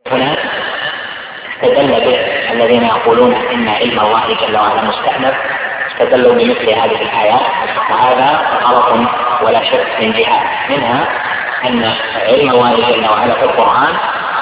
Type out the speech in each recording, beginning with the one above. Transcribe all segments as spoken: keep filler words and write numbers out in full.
هنا استدل به الذين يقولون إن علم الله جل وعلا مستأنف، استدلوا بمثل هذه الآيات، وهذا غلط ولا شك من جهات، منها أن علم الله جل وعلا في القرآن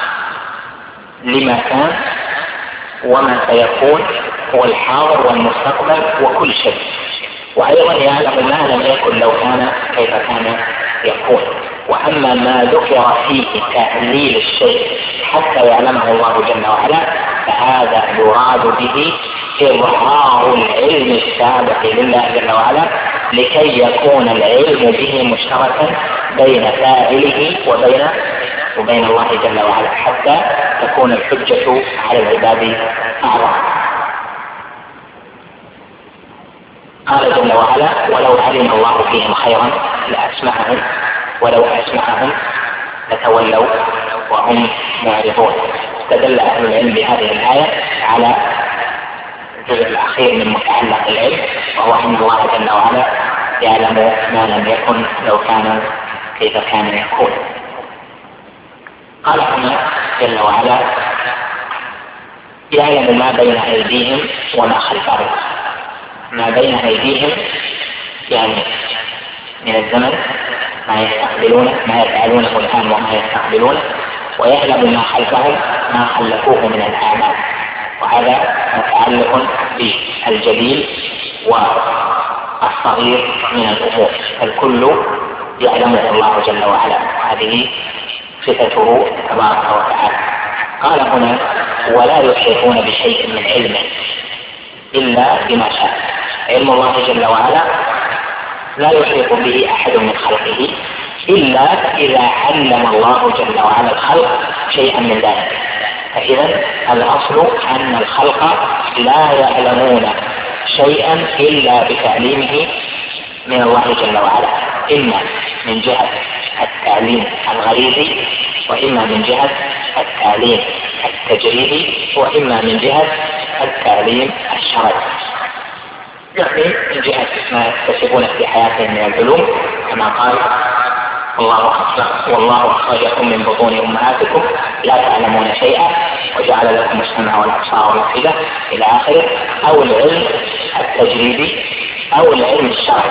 لما كان وما سيكون هو الحاضر والمستقبل وكل شيء، وأيضا يعلم ما لم يكن لو كان كيف كان يكون. وأما ما ذكر فيه تأليل الشيء حتى يعلمه الله جل وعلا فهذا يراد به إظهار العلم السابق لله جل وعلا لكي يكون العلم به مشتركا بين فاعله وبين وبين الله جل وعلا حتى تكون الحجة على العباد أعظم. قال جل وعلا: ولو علم الله فيهم خيرا لأسمعهم ولو أسمعهم لتولوا وهم معرضون. استدل أهل العلم بهذه الآية على الجزء الأخير من متعلق العلم، وهو أن الله جل وعلا يعلم ما لم يكن لو كان كيف كان يكون. قال هنا جل وعلا: يعلم ما بين أيديهم وما خلفهم. ما بين أيديهم يعني من الزمن ما يستقبلونه ما يفعلونه الآن وما يستقبلونه، ويعلم ما خلفهم ما خلفوه من الأعمال، وهذا متعلق بالجليل والصغير من الأمور، الكل يعلمه الله جل وعلا، هذه صفته تبارك وتعالى. قال هنا: ولا يحيطون بشيء من علمه إلا بما شاء. علم الله جل وعلا لا يحيط به أحد من خلقه إلا إذا علم الله جل وعلا الخلق شيئا من ذلك. فإذا الأصل أن الخلق لا يعلمون شيئا إلا بتعليمه من الله جل وعلا، إما من جهة التعليم الغريزي، وإما من جهة التعليم التجريبي، وإما من جهة التعليم الشرعي، يعني من جهة ما يكتسبون في حياتهم من العلوم، كما قال: والله والله أخرجكم من بطون أمهاتكم لا تعلمون شيئا وجعل لكم السمع والأبصار والأفئدة إلى آخره، أو العلم التجريبي أو العلم الشرعي.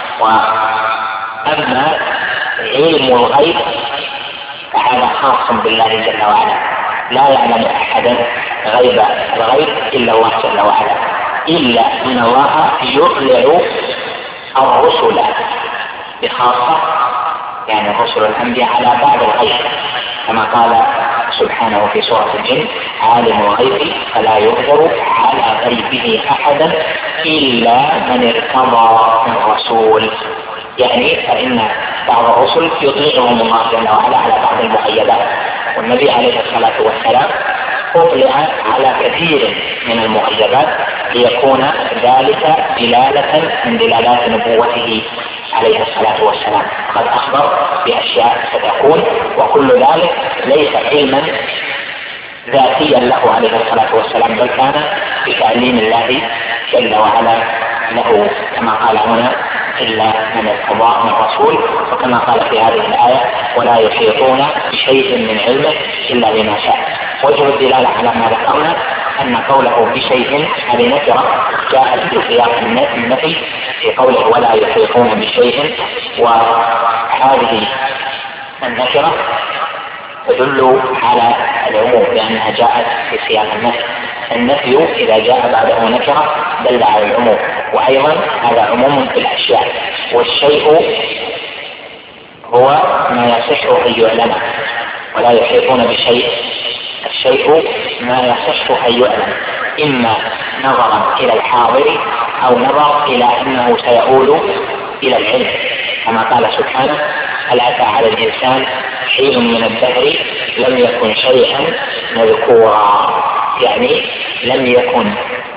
وأما علم الغيب فهذا خاص بالله جل وعلا، لا يعلم أحدا غيب الغيب إلا الله جل وعلا، إلا أن الله يطلع الرسل بخاصة، يعني الرسل الأنبياء على بعض الغيب، كما قال سبحانه في سورة الجن: عالم الغيب فلا يظهر على غيبه أحدا إلا من ارتضى من رسول. يعني فإن بعض الرسل يطلعهم الله جل وعلا على بعض المغيبات، والنبي عليه الصلاة والسلام أطلع على كثير من المغيبات ليكون ذلك دلالة من دلالات نبوته عليه الصلاة والسلام. قد أخبر بأشياء ستكون، وكل ذلك ليس علما ذاتيا له عليه الصلاة والسلام، بل كان بتعليم الله جل وعلا له، كما قال هنا: إلا من ارتضى من رسول. وكما قال في هذه الآية: ولا يحيطون بشيء من علمه إلا بما شاء. وجه الدلالة على ما ذكرنا أن قوله بشيء هذه نكرة جاءت في سياق النفي في قوله ولا يحيطون بشيء، وهذه النكرة تدل على العموم لأنها جاءت في سياق النفي. النفي إذا جاء بعده نكرة دل على العموم، وأيضا هذا عموم في الأشياء، والشيء هو ما يصح أن يعلم. ولا يحيطون بشيء، الشيء ما يصح أن يعلم، إما نظرا إلى الحاضر أو نظر إلى أنه سيؤول إلى العلم، كما قال سبحانه: هل أتى على الإنسان حين من الدهر لم يكن شيئا مذكورا. يعني لم يكن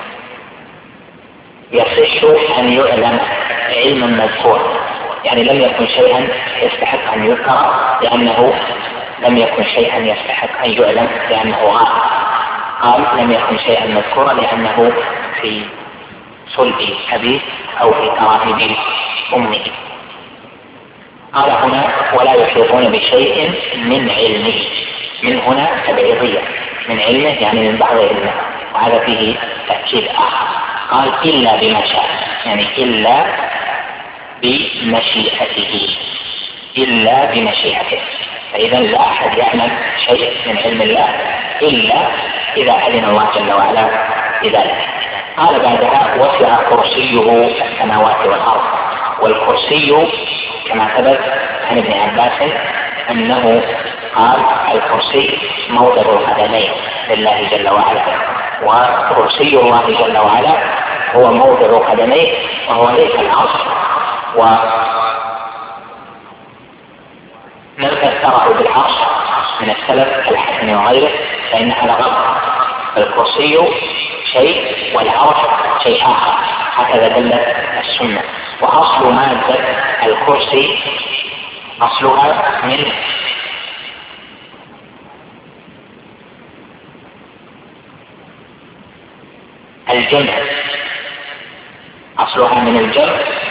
يصح أن يعلم علما مذكورا، يعني لم يكن شيئا يستحق أن يذكر لأنه لم يكن شيئا يستحق أن يعلم لأنه غائب. قال لم يكن شيئا مذكورا لأنه في صلب أبيه أو في تراهب أمه. قال هنا: ولا يحيطون بشيء من علمه. من هنا تبعيضية، من علمه يعني من بعض علمه، وهذا فيه تأكيد آخر. قال إلا بما شاء، يعني إلا بمشيئته، إلا بمشيئته. فإذا لا أحد يعلم شيء من علم الله إلا إذا أذن الله جل وعلا بذلك. قال بعدها وسع كرسيه السماوات والأرض. والكرسي كما ثبت عن ابن عباس أنه قال الكرسي موضع القدمين لله جل وعلا، وكرسي الله جل وعلا هو موضع قدميه وهو ليس العرش. ومن فسره بالعرش من السلف الحسن وغيره فإن هذا غلط، الكرسي شيء والعرش شيء آخر، هكذا دلت السنة. وأصل مادة الكرسي أصلها من الجمع، أصلها من الجمع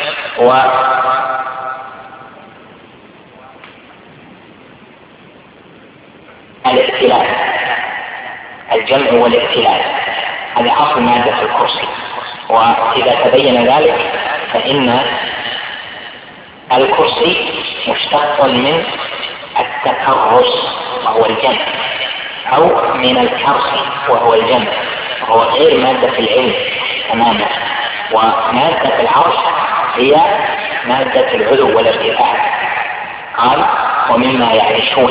والائتلاف، الجمع والائتلاف هذا أصل مادة الكرسي. وإذا تبين ذلك فإن الكرسي مشتق من التكرس وهو الجمع، أو من الكرسي وهو الجمع، وهو غير مادة العلم تماما. ومادة العرش هي مادة العلو والارتفاع. قال ومما يعيشون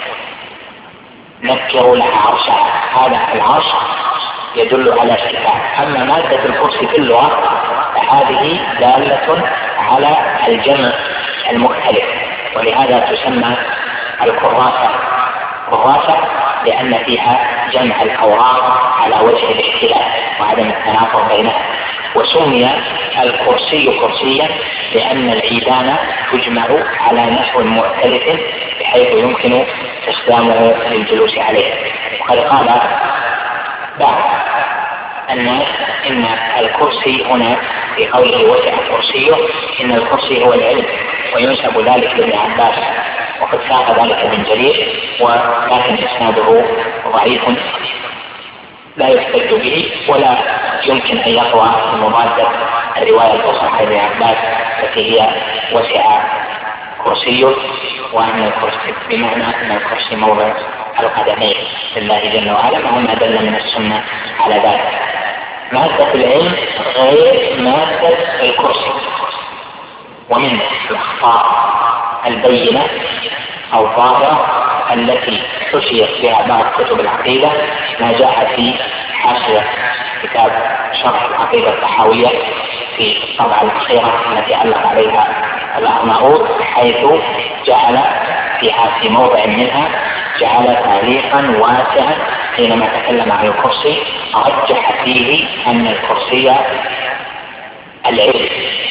نكروا لها عرشها، هذا العرش يدل على ارتفاع. أما مادة الكرسي في اللغة فهذه دالة على الجمع المختلف، ولهذا تسمى الكراسة كراسة لأن فيها جمع الأوراق على وجه الاختلاف وعدم التناقض بينها. وسمي الكرسي كرسيا لأن العيدان تجمع على نحو مختلف بحيث يمكن استخدامه للجلوس عليه. وقد قال بعض الناس إن الكرسي هنا في قوله وسع كرسيه إن الكرسي هو العلم، وينسب ذلك لابن عباس، وقد ساق ذلك ابن جرير، ولكن إسناده ضعيف لا يحتج به ولا يمكن أن يقوى بمضادة الرواية الأخرى عن ابن عباس التي هي وسع كرسيه، وأن الكرسي بمعنى أن الكرسي موضع القدمين لله جل وعلا، وما دل من السنة على ذلك. مادة العلم غير مادة الكرسي. ومن الأخطاء البينة أو الظاهرة التي حشيت بها بعض كتب العقيدة ما جاء في حاشية كتاب شرح العقيدة الطحاوية في الطبعة الأخيرة التي علق عليها الأرناؤوط، حيث جعل فيها في موضع منها جعل تعليقا واسعا حينما تكلم عن الكرسي، رجح فيه أن الكرسي العلم،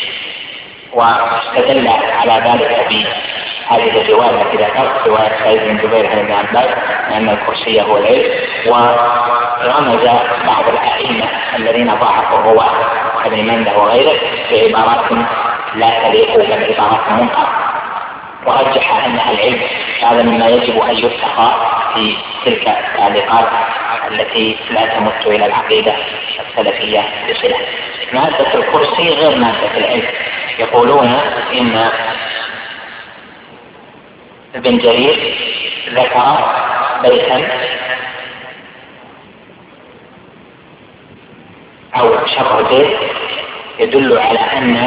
واستدل على ذلك بهذه الرواية التي ذكرت، رواية سعيد بن جبير عن ابن عباس أن الكرسي هو العلم. ورمز بعض الأئمة الذين ضاعفوا الرواة كابن منده وغيره بعبارات لا تليق بل عبارات منكرة، ورجح أنها العلم. هذا مما يجب أن يتقى في تلك التعليقات التي لا تمت إلى العقيدة السلفية بصلة. مادة الكرسي غير مادة العلم. يقولون إن ابن جرير ذكر بيتا أو شرح بيت يدل على أن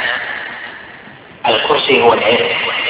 الكرسي هو العلم،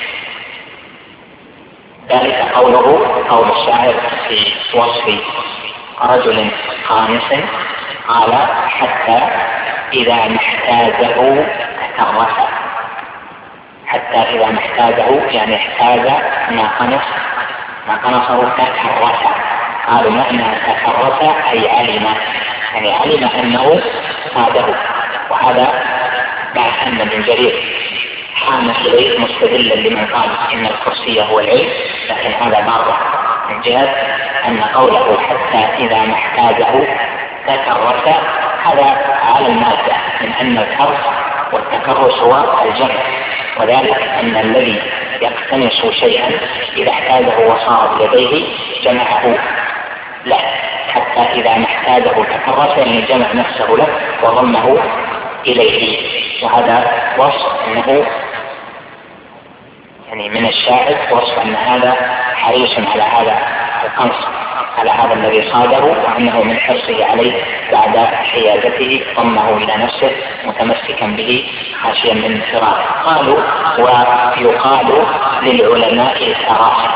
ذلك قوله قول الشاعر في وصف رجل خامس قال حتى إذا ما احتاجه تكرس، حتى إذا ما احتاجه يعني احتاج ما قنص ما قنصه تكرس. قالوا معنى تكرس أي علم، يعني علم أنه صاده. وهذا بعد أن ابن جرير حام إليه مستدلا لمن قال إن الكرسي هو العلم، لكن هذا باطل من جهة أن قوله حتى إذا ما احتاجه تكرس هذا على المادة من أن الكرس والتكرس هو الجمع، وذلك أن الذي يقتنص شيئا إذا احتاجه وصار يديه جمعه له حتى إذا ما احتاجه تكرس يعني جمع نفسه له وضمه إليه. وهذا وصف أنه يعني من الشاعر وصف أن هذا حريص على هذا القنص على هذا الذي صاده، وأنه من حرصه عليه بعد حيازته ضمه إلى نفسه متمسكا به خاشيا من فراغه. قالوا ويقال للعلماء الفراغ،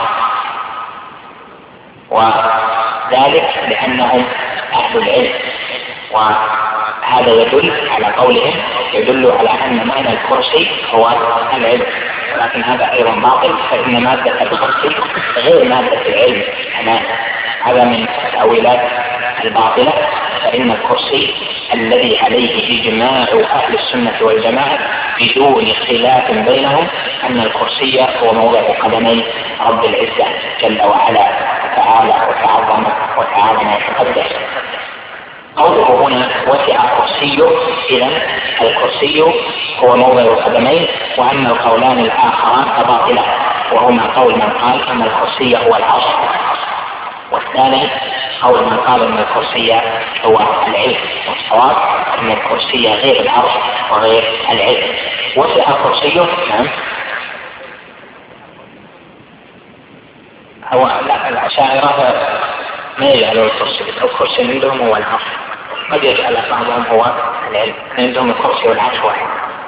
وذلك لأنهم أهل العلم، وهذا يدل على قولهم يدل على أن معنى الكرسي هو العلم، ولكن هذا أيضا باطل، فإن مادة الكرسي غير مادة العلم أمانة. هذا من التأويلات الباطلة، فإن الكرسي الذي عليه إجماع أهل السنة والجماعة بدون خلاف بينهم أن الكرسي هو موضع قدمي رب العزة جل وعلا وتعالى وتعظم وتعالى وتقدس. قوله هنا وسع كرسيه، إذن الكرسي هو موضع القدمين، وأما القولان الآخران فباطلة، وهما قول من قال أن الكرسي هو العرش، والثاني قول من قال أن الكرسي هو العلم، والصواب أن الكرسي غير العرش وغير العلم. وسع كرسيه نعم هو لا، الأشاعرة ما يجعلون الكرسي، الكرسي عندهم هو العرش، قد يجعل بعضهم هو العلم، عندهم الكرسي والعرش واحد.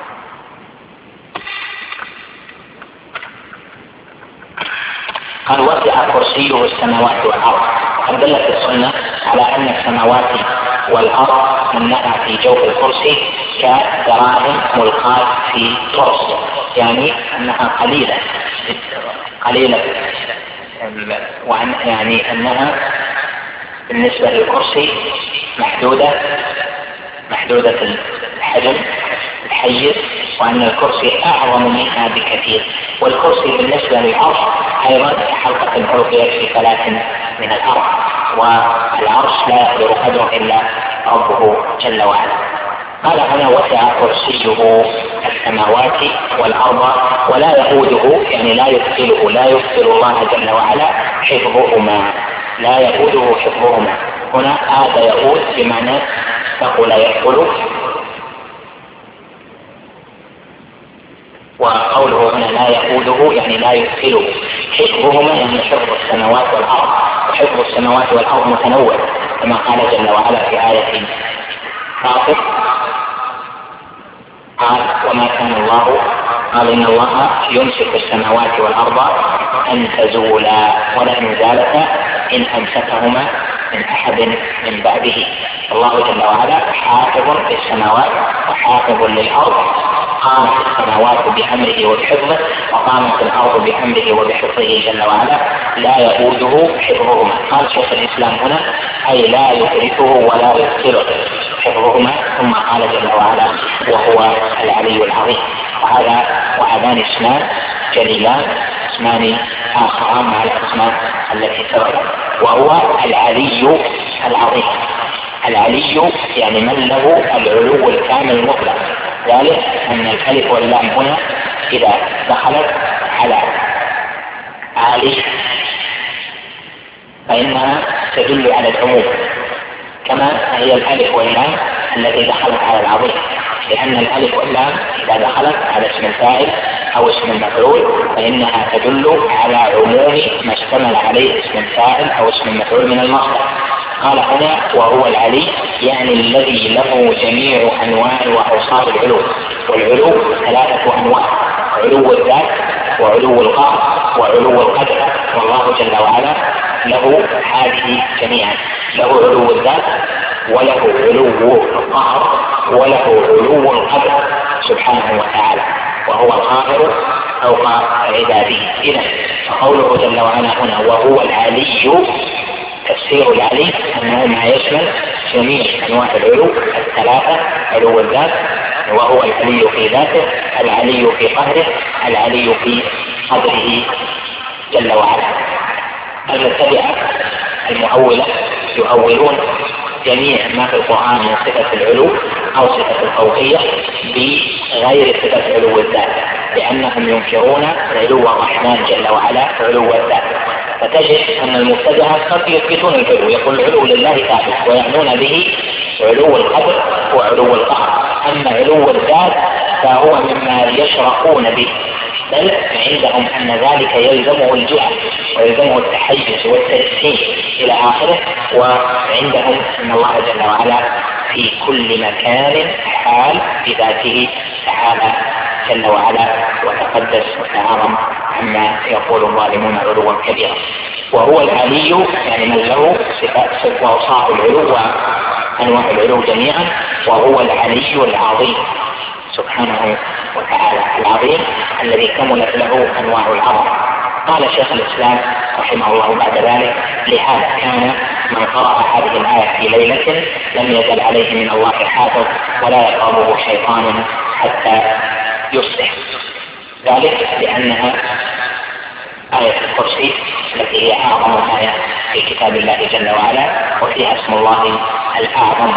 قال وسع كرسيه السماوات والأرض. قد دلت السنة على أن السماوات والأرض أنها في جوف الكرسي كدراهم ملقاة في ترس، يعني أنها قليلة قليلة وأن يعني أنها بالنسبة للكرسي محدودة محدودة الحجم الحيز، وأن الكرسي أعظم منها بكثير. والكرسي بالنسبة للعرش أيضا حلقة عرضية في ثلاث من الأرض، والعرش لا يقدر قدره إلا ربه جل وعلا. قال هنا وسع كرسيه السماوات والأرض ولا يؤوده، يعني لا يثقله، لا يثقل الله جل وعلا حفظهما، لا يؤوده حفظهما. هنا هذا يؤود بمعنى ثقل يثقل، وقوله هنا لا يؤوده يعني لا يثقله. حفظهما يعني حفظ السماوات والأرض، وحفظ السماوات والأرض متنوع كما قال جل وعلا في آية فاطر قال وما كان الله قال إن الله يمسك السماوات والأرض أن تزولا ولئن زالتا إن أمسكهما من أحد من بعده. الله جل وعلا حافظ للسماوات وحافظ للأرض، قامت السماوات بأمره وبحفظه، وقامت الأرض بأمره وبحفظه جل وعلا لا يؤوده حفظهما. قال شيخ الإسلام هنا أي لا يدركه ولا يثقله حفظهما، ثم قال جل وعلا وهو العلي العظيم. وهذا وهذان اسمان جليلان، اسمان آخران مع الأسماء التي سبقت، وهو العلي العظيم. العلي يعني من له العلو الكامل المطلق، ذلك أن الألف واللام هنا إذا دخلت على عالي فإنها تدل على العموم، كما هي الألف واللام التي دخلت على العظيم، لأن الألف واللام إذا دخلت على اسم الفاعل أو اسم المفعول فإنها تدل على عموم ما اشتمل عليه اسم الفاعل أو اسم المفعول من المصدر. قال هنا وهو العلي يعني الذي له جميع أنواع وأوصاف العلو، والعلو ثلاثة أنواع: علو الذات وعلو القهر وعلو القدر، والله جل وعلا له هذه جميعا، له علو الذات وله علو القهر وله علو القدر سبحانه وتعالى، وهو القاهر فوق عباده. إذن فقوله جل وعلا هنا وهو العلي، تفسير العلي أنه ما يشمل جميع أنواع العلو الثلاثة: علو الذات وهو العلي في ذاته، العلي في قهره، العلي في قدره جل وعلا. المتبعة المؤولة يؤولون جميع ما في القرآن من صفة العلو أو صفة الفوقية بغير صفة علو الذات، لأنهم ينكرون علو الرحمن جل وعلا علو الذات، فتجد أن المبتدعة قد يثبتون العلو، يقول العلو لله ثابت ويعنون به علو القدر وعلو القهر. أما علو الذات فهو مما يشرقون به، بل عندهم أن ذلك يلزمه الجهل ويلزمه التحيز والتجسيم إلى آخره. وعندهم أن الله جل وعلا في كل مكان حال بذاته تعالى جل وعلا وتقدس وتعاظم عما يقول الظالمون علوا كبيرا. وهو العلي يعني من له صفات وأوصاف العلو وأنواع العلو جميعا، وهو العلي العظيم سبحانه وتعالى، العظيم الذي كملت له أنواع العظمة. قال شيخ الإسلام رحمه الله بعد ذلك: لهذا كان من قرأ هذه الآية في ليلة لم يزل عليه من الله حافظ ولا يقربه شيطان حتى يصبح. ذلك لأنها آية الكرسي التي هي أعظم آية في كتاب الله جل وعلا، وفيها اسم الله الأعظم.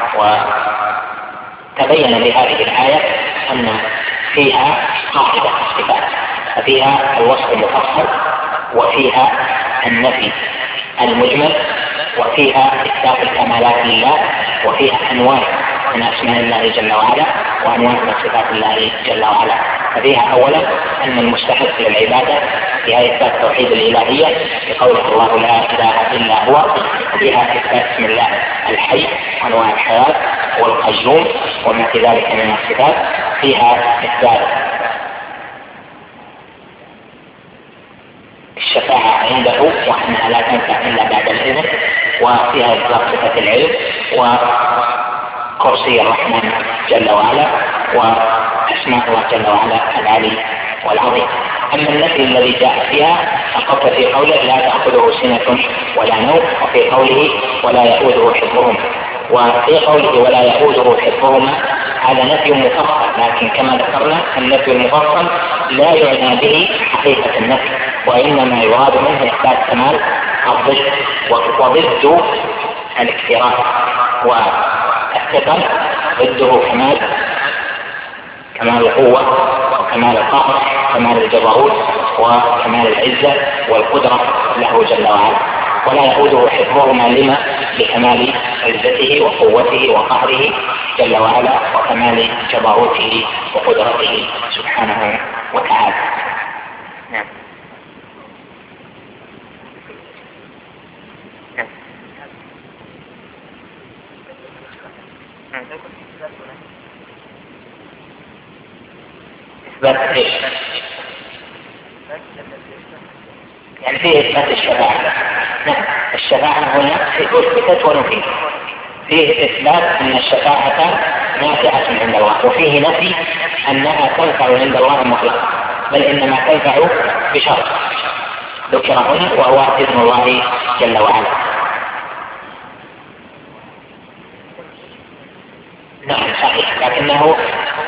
وتبين بهذه الآية أن فيها قاعدة الصفات، ففيها الوصف المفصل، وفيها النفي المجمل، وفيها إثبات الكمالات لله، وفيها أنواع من أسماء الله جل وعلا وأنواع من صفات الله جل وعلا. ففيها أولا أن المستحق للعبادة فيها إثبات توحيد الإلهية بقول الله لا إله إلا هو، وفيها إثبات اسم الله الحي وأنواع الحياة والقيوم وما في ذلك من الصفات. فيها إثبات الشفاعة عنده وأنها لا تنفع إلا بعد الإذن، وفيها إطلاق صفة العلم وكرسي الرحمن جل وعلا وأسماء الله جل وعلا العلي والعظيم. أما النفي الذي جاء فيها فقط في قوله لا تأخذه سنة ولا نوم، وفي قوله ولا يؤوده حفظهما. وفي قوله ولا يؤوده حفظهما هذا نفي مفصل، لكن كما ذكرنا النفي المفصل لا يعنى به حقيقة النفي، وإنما يراد منه إثبات كمال الضد، وضد الاكتراث والثقل ضده كمال كمال القوة وكمال القهر، كمال الجبروت وكمال العزة والقدرة له جل وعلا. ولا يؤوده حفظهما لما لكمال عزته وقوته وقهره جل وعلا وكمال جبروته وقدرته سبحانه وتعالى. نعم. إثبات إيش؟ يعني فيه إثبات الشفاعة. نعم، الشفاعة هنا أثبتت ونفيت. فيه إثبات أن الشفاعة نافعة عند الله، وفيه نفي أنها تنفع عند الله مطلقا، بل إنما تنفع بشرط ذكر هنا وهو إذن الله جل وعلا. نعم صحيح، لكنه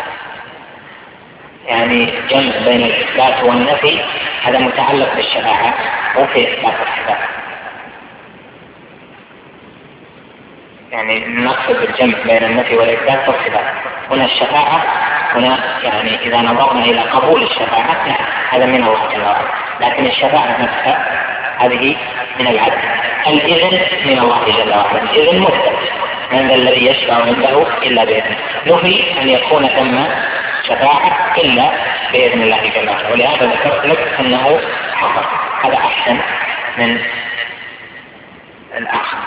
يعني جمع بين الإثبات والنفي هذا متعلق بالشفاعة وفي إثبات الصفات. يعني نقصد بالجمع بين النفي والإثبات والصفات. هنا الشفاعة هنا يعني إذا نظرنا إلى قبول الشفاعة نعم هذا من الله جل وعلا، لكن الشفاعة نفسها هذه من العبد. الإذن من الله جل وعلا، الإذن مثبت، من الذي يشفع عنده إلا بإذنه. نفي أن يكون ثم شفاعة إلا بإذن الله جل وعلا، ولهذا ذكرت لك أنه حصل. هذا أحسن من الآخر.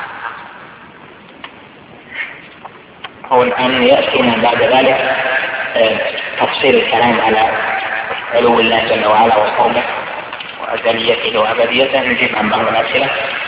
هو الآن يأتينا بعد ذلك تفصيل الكلام على علو الله جل وعلا وقوله وأزليته وأبديته. نجيب عن بعض الأسئلة.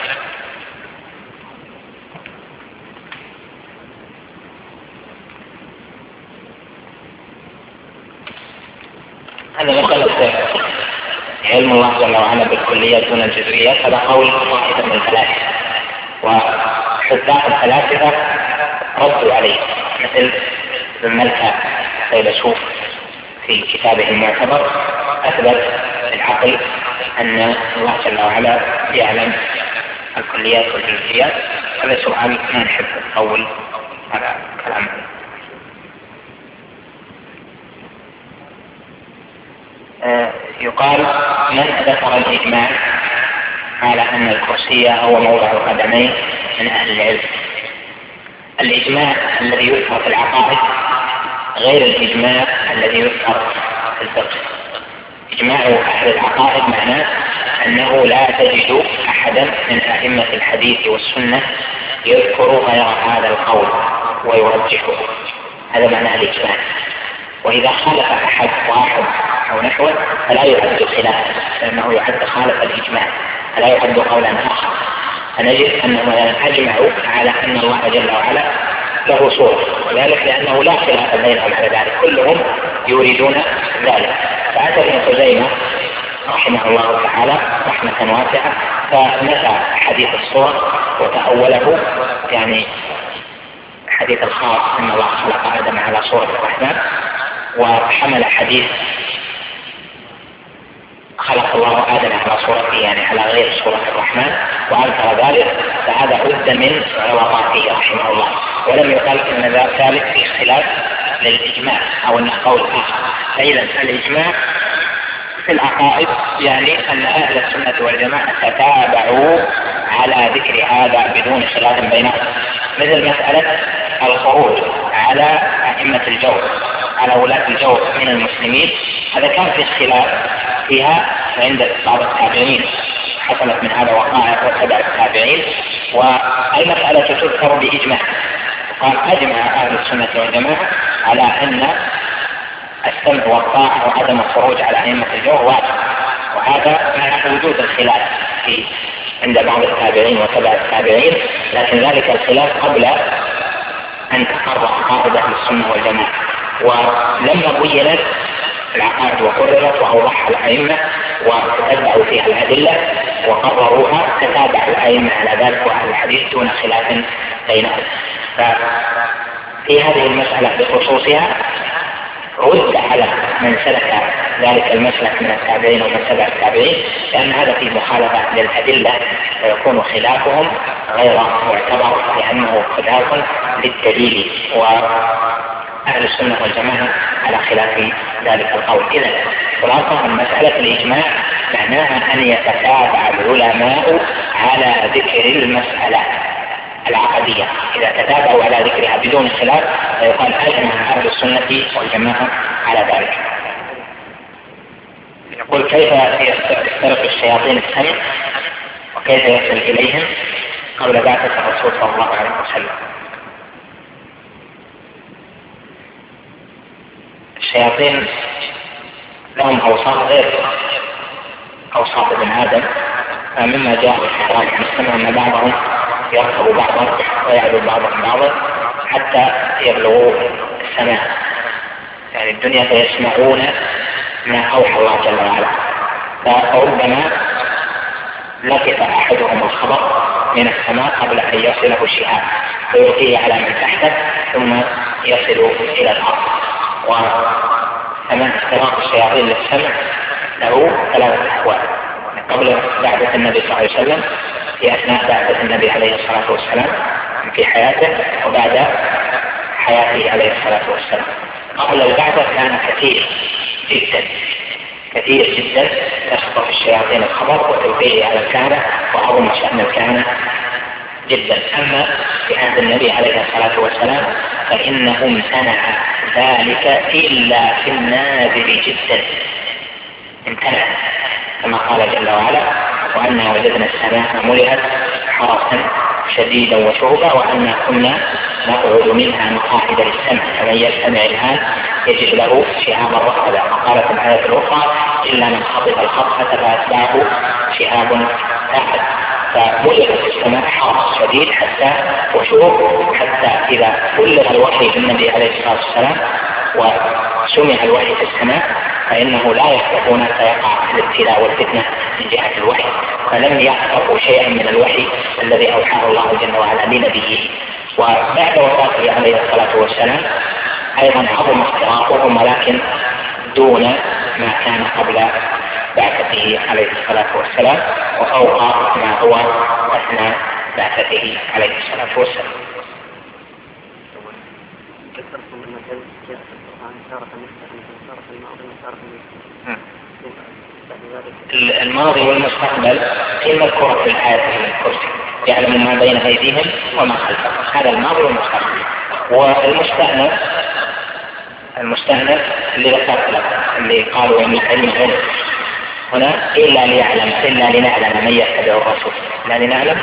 هذا مسألة علم الله جل وعلا بالكليات دون الجزئيات، هذا قول واحد من الفلاسفة، وحذاق الفلاسفة ردوا عليه، مثل ابن ملكة فيلسوف في كتابه المعتبر أثبت العقل أن الله جل وعلا يعلم الكليات والجزئيات. هذا سؤال ما نحب نطول على كلامه. يقال من ذكر الإجماع على أن الكرسي هو موضع القدمين من أهل العلم. الإجماع الذي يذكر في العقائد غير الإجماع الذي يذكر في الفقه. إجماع أهل العقائد معناه أنه لا تجد أحدا من أئمة الحديث والسنة يذكر غير هذا القول ويرجحه، هذا معنى الإجماع. وإذا خالف أحد واحد أو نحوه فلا يعد خلافا، لأنه يعد خالف الإجماع، فلا يعد قولا آخر. فنجد أنهم أجمعوا على أن الله جل وعلا له صورة، وذلك لأنه لا خلاف بينهم على ذلك، كلهم يريدون ذلك. فأتى ابن خزيمة رحمه الله تعالى رحمة واسعة فنفى حديث الصور وتأوله، يعني حديث الخاص أن الله خلق آدم على صورة الرحمن، وحمل حديث خلق الله آدم على صورته يعني على غير صورة الرحمن وأنكر ذلك، فهذا أد من غلطاته رحمه الله. ولم يقل أن ذلك في خلاف للإجماع أو أن قول آخر. فإذا الإجماع في العقائد يعني أن أهل السنة والجماعة تتابعوا على ذكر هذا بدون خلاف بينهم، مثل مسألة الخروج على أئمة الجور، على ولاة الجور من المسلمين، هذا كان في خلاف فيها عند بعض التابعين، حصلت من هذا وقائع وتبع التابعين، والمسألة تذكر بإجماع. قال أجمع أهل السنة والجماعة على أن السمع والطاعة وعدم الخروج على أئمة الجور واجب، وهذا مع وجود الخلاف في عند بعض التابعين وتبع التابعين، لكن ذلك الخلاف قبل أن تقرر قاعدة أهل السنة والجماعة. ولما بينت العقائد وقررت وأوضحها الأئمة وتتبعوا فيها الأدلة وقرروها تتابع الأئمة على ذلك وأهل الحديث دون خلاف بينهم. ففي هذه المسألة بخصوصها رد على من سلك ذلك المسلك من التابعين ومن تبع التابعين، لأن هذا في مخالفة للأدلة ويكون خلافهم غير معتبر لأنه خلاف للدليل، وأهل السنة والجماعة على خلاف ذلك القول. إذا خلاصة مسألة الإجماع معناها أن يتتابع العلماء على ذكر المسألة العقدية، إذا تتابعوا على ذكرها بدون خلاف فيقال أجمع أهل السنة والجماعة على ذلك. يقول كيف يسترق الشياطين السمع وكيف يصل إليهم قبل بعثة الرسول صلى الله عليه وسلم؟ الشياطين لهم أوصاف غير أوصاف ابن آدم، مما جاء في الحرام المسلم أن بعضهم يركب بعضا ويعدو بعضهم بعضا حتى يبلغوا السماء، يعني الدنيا فيسمعون ما أوحى الله جل وعلا. فربما لقط أحدهم الخبر من السماء قبل أن يصله الشهاب فيلقيه على من تحته ثم يصل إلى الأرض. وكما استراق الشياطين للسمع له ثلاثة أحوال: قبل بعثة النبي صلى الله عليه وسلم، في أثناء بعثة النبي عليه الصلاة والسلام في حياته، وبعد حياته عليه الصلاة والسلام. قبل البعثة كان كثير جدا كثير جدا تخطف الشياطين الخبر وتلقيه على الكهنة، وعظم شأن الكهنة جدا. أما في عهد النبي عليه الصلاة والسلام فإنه امتنع ذلك إلا في النادر جدا، امتنع كما قال جل وعلا: وأنا وجدنا السماء ملئت حرسا شديدا وشهبا وأنا كنا نقعد منها مقاعد للسمع فمن يستمع الآن يجد له شهابا رصدا. وقالت الآية الأخرى: إلا من خطف الخطفة فأتبعه شهاب ثاقب. فملئت السماء حرس شديد حتى وشهب، حتى إذا بلغ الوحي بالنبي عليه الصلاة والسلام وسمع الوحي في السماء فإنه لا يخطفون فيقع الابتلاء والفتنة من جهة الوحي، فلم يحفظوا شيئا من الوحي الذي أوحاه الله جل وعلا لنبيه. وبعد وفاته عليه الصلاة والسلام أيضا عظم اختراقهم، ولكن دون ما كان قبل بعثته عليه الصلاة والسلام، وفوق ما هو أثناء بعثته عليه الصلاة والسلام. الماضي والمستقبل هي مذكورة في الآية في الكرسي، يعلم ما بين أيديهم وما خلفهم، هذا الماضي والمستقبل. والمستأنف المستأنف اللي ذكرت لك اللي قالوا ان العلم علم هنا إلا ليعلم إلا لنعلم من يتبع الرسول، لا لنعلم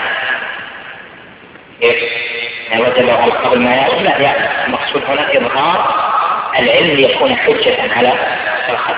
إيه يعني وجدوا على قبل ما يعلم، لا يعلم. المقصود هنا إظهار العلم ليكون حجة على الخلق.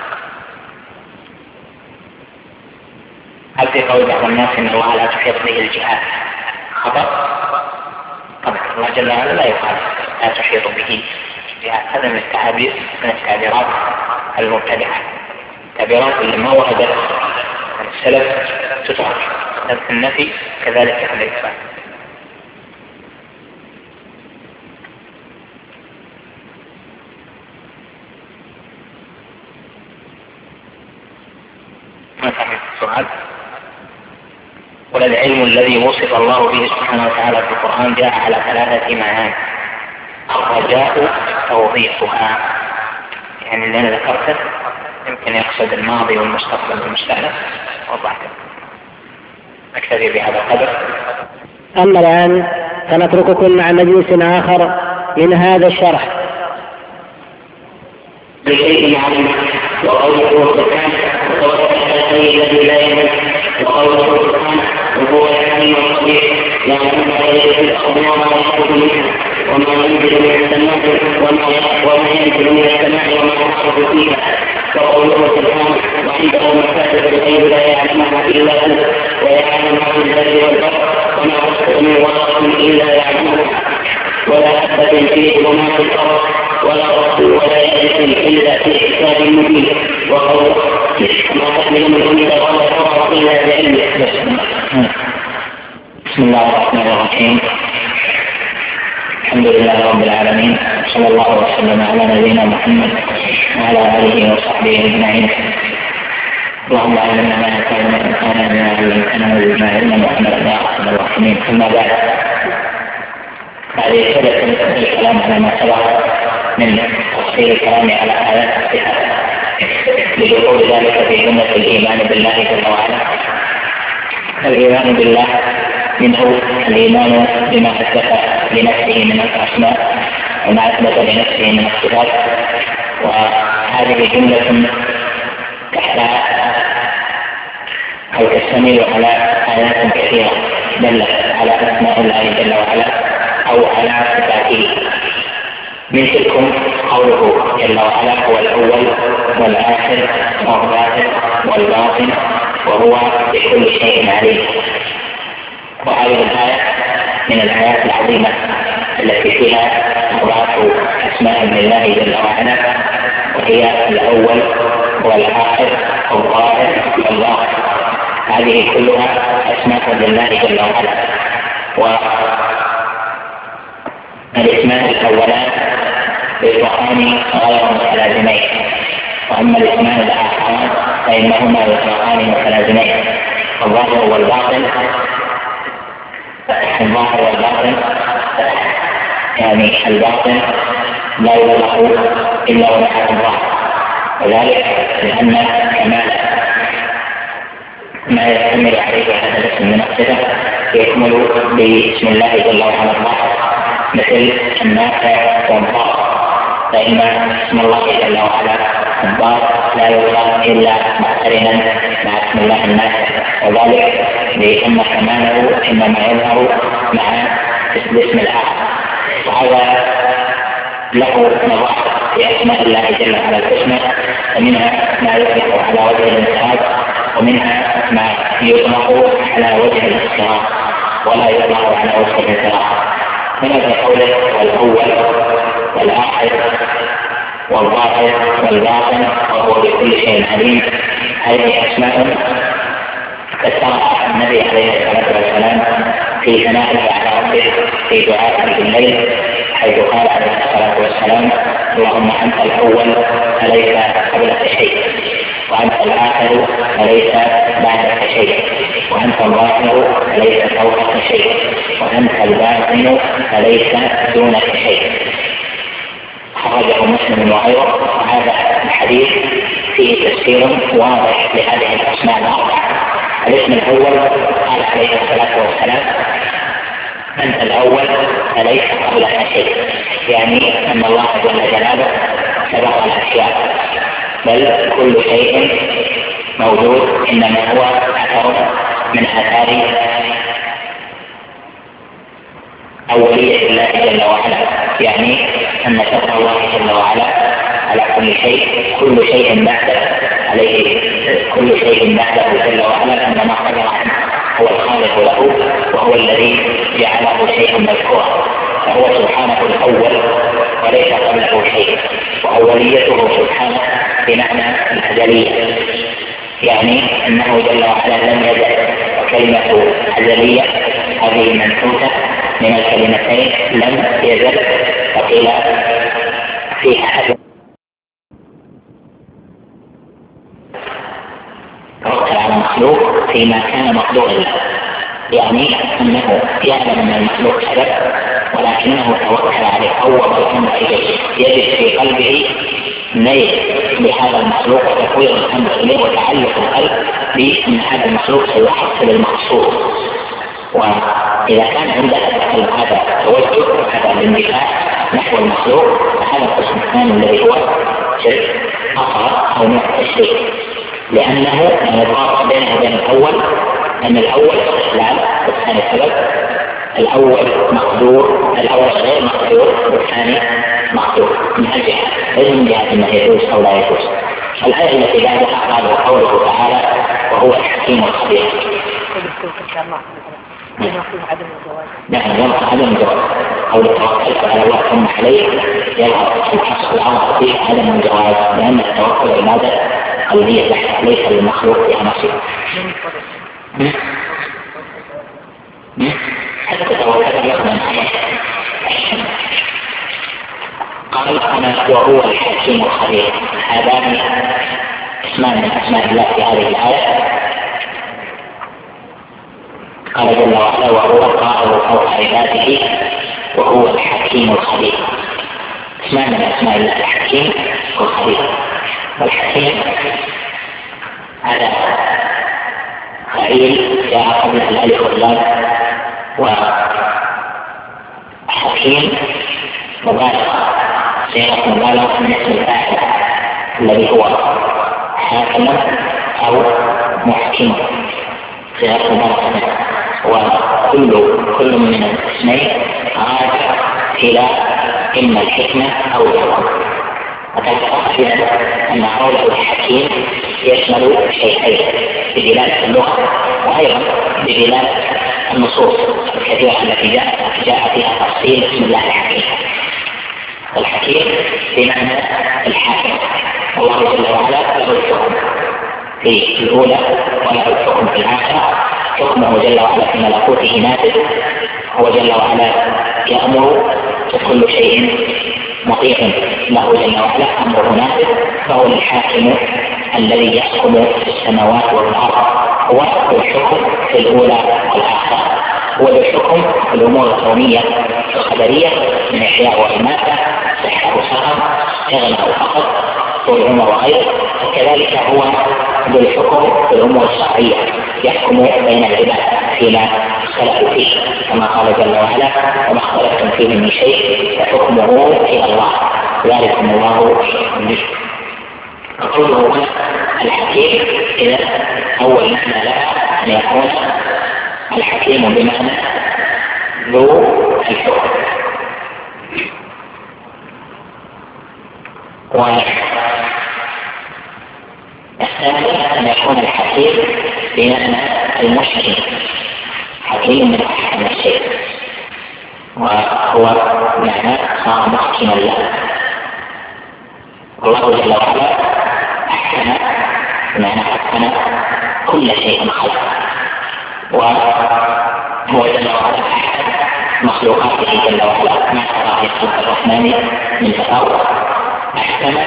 هل في قول بعض الناس ان الله لا تحيط به الجهات خطأ؟ طبعا الله جل وعلا لا يقال لا تحيط به الجهات، هذا من التعابير من التعبيرات المبتدعة، تعبيرات اللي ما وردت عن السلف تترك، في النفي كذلك في الإثبات. ما فهمت السؤال؟ والعلم الذي وصف الله به سبحانه وتعالى في القرآن جاء على ثلاثة معاني، الرجاء توظيفها، يعني اللي أنا ذكرته يمكن يقصد الماضي والمستقبل والمستقبل، وضعت أكتفي بهذا القدر. أما الآن فنترككم مع مجلس آخر من هذا الشرح. بشيء علم وقوله سبحانه وتوكل على الحي الذي لا يموت، وقوله سبحانه وهو الحي القدير يعلم ما يلج في الارض وما يخرج منها وما ينزل من السماء وما ينزل من السماء وما يخرج فيها، وقوله سبحانه وعنده مفاتيح الغيب لا يعلمها الا هو ويعلم ما في البر والبحر وما تسقط من ورقه الا يعلمها ولا حبة في ظلمات الارض ولا رسل ولا يأتي إلا في كتاب مبين، وقوله ما تحمل من أنثى ولا تضع إلا بعلمه. بسم الله الرحمن الرحيم، الحمد لله رب العالمين، صلى الله وسلم على نبينا محمد وعلى آله وصحبه أجمعين. اللهم علمنا ما ينفعنا وانفعنا بما علمتنا وزدنا علما محمدا يا أرحم الراحمين. ثم بعد هذه سورة الكلام على ما سبق من تفصيل الكلام على آيات الصفات لدخول ذلك في جملة الإيمان بالله جل وعلا. الإيمان بالله منه الإيمان بما أثبت لنفسه من الأسماء وما أثبت لنفسه من الصفات، وهذه جملة تحتها أو تشتمل على آيات كثيرة دلت على أسماء الله جل وعلا أو على صفاته. من تلكم قوله جل وعلا هو الأول والآخر والظاهر والباطن وهو بكل شيء عليم. وهذه الآية من الآيات العظيمة التي فيها أربعة أسماء لله جل وعلا، وهي الأول والآخر والظاهر والباطن، هذه كلها أسماء لله جل وعلا. والاسمان الأولان يطلقان غير متلازمين، وأما الاسمان الآخران فإنهما يطلقان متلازمين، الظاهر والباطن. الظاهر والباطن يعني الباطن لا يطلق إلا ومع الظاهر، وذلك لأن كمال ما يشتمل عليه هذا الاسم من الصفة يكمل باسم الله جل وعلا الظاهر، مثل النافع والضار، فإن اسم الله جل وعلا الضار لا يطلق إلا مقترنا مع اسم الله النافع، وذلك لأن كماله إنما يظهر مع الاسم الآخر، وهذا له نظائر في أسماء الله جل وعلا الحسنى، ومنها ما يطلق على وجه الانفراد، ومنها ما يطلق على وجه الاستغراق ولا يطلق على وجه الانفراد. هنا في قوله والأول والآخر والظاهر والباطن وهو بكل شيء عليم، هذه أسماء فسرها النبي عليه الصلاة والسلام في ثنائه على ربه في دعائه بالليل، حيث قال عليه الصلاة والسلام اللهم أنت الأول فليس قبلك شيء، وأنت الآخر فليس بعدك شيء، وأنت الظاهر فليس فوقك شيء، وأنت الباطن فليس دونك شيء. خرجه مسلم وغيره. وهذا الحديث فيه تفسير واضح لهذه الأسماء الأربعة. الاسم الأول قال عليه الصلاة والسلام: أنت الأول فليس قبلك شيء، يعني أن الله جل جلاله سبق الأشياء، بل كل شيء موجود إنما هو أثر من آثار أولية الله جل وعلا، يعني أن شرع الله جل وعلا على كل شيء، كل شيء بعده عليه، كل شيء بعده جل وعلا إنما قدر عنه، هو الخالق له وهو الذي جعله شيئا مذكورا، فهو سبحانه الأول وليس قبله شيء. وأوليته سبحانه بمعنى الأزلية، يعني أنه جل وعلا لم يزل. وكلمة أزلية هذه منحوتة من الكلمتين لم يزل، وقيل فيها أزل توكل على المخلوق فيما كان مقدورا له، يعني أنه يعلم أن المخلوق سبب ولكنه توكل عليه، فوض الأمر إليه، يجد في قلبه ميل لهذا المخلوق وتفويض الأمر إليه وتعلق القلب بأن هذا المخلوق سيحصل المقصود. وإذا كان عندك هذا التوجه هذا الاندفاع نحو المخلوق، فهذا القسم الثاني الذي هو شرك أصغر أو نوع التشريك، لأنه يضاف بينه وبين الأول أن الأول استقلال والثاني سبب. الأول مقدور، الأول غير مقدور والثاني مقدور من الجهة، ليس من جهة أنه يجوز أو لا يجوز. الآية التي بعدها قال قوله تعالى: وهو الحكيم الخبير. نعم، يظهر عدم الجواز أو التوكل على الله ثم عليه، يظهر الحصر الأمر فيه عدم الجواز، لأن التوكل عبادة قلبية ليس للمخلوق فيها نصيب. حتى توكل يخدم قال: أنا وهو الحكيم الخبير. هذان اسمان من أسماء الله في هذه الآية. قال جل وعلا: وهو القاهر فوق عباده وهو الحكيم الخبير. اسمان من أسماء الله الحكيم والخبير. والحكيم هذا فعيل جاء قبل الألف واللام، وحكيم مبالغة، صيغة مبالغة من اسم الفاعل الذي هو حاكم أو محكم، صيغة مبالغة. وكل كل من الاسمين راجع إلى إما الحكمة أو الحكم. وتتفق أن قوله الحكيم يشمل شيئين بدلالة اللغة وأيضا بدلالة النصوص الكثيرة التي جاء جاء فيها تفصيل اسم الله الحكيم. الحكيم بمعنى الحاكم، الله جل وعلا له الحكم في الأولى وله الحكم في الآخرة. حكمه جل وعلا في ملكوته نافذ، هو جل وعلا يأمر وكل شيء مطيع له جل وعلا، أمره نافذ، فهو الحاكم الذي يحكم في السماوات والأرض، هو الحكم في الأولى والآخرة، هو الحكم في الأمور الكونية الخبرية من إحياء وإماتة، صحة وسقم، غنى وفقر، طول عمر وغيره. وكذلك هو ذو الحكم في الأمور الشرعية، يحكم بين العباد فيما اختلفوا فيه، كما قال جل وعلا: وما اختلفتم فيه من شيء فحكمه إلى الله ذلكم الله به. فقوله هنا الحكيم إذا أول معنى لها أن يكون الحكيم بمعنى ذو الحكم. والثاني أن يكون الحكيم بمعنى المحكم، حكيم من أحكم الشيء، وهو معنى صار محكما له. الله جل وعلا أحكم بمعنى حكم كل شيء خلقه، وهو جل وعلا أحكم مخلوقاته جل وعلا، ما ترى في خلق الرحمن من تفاوت. أحكم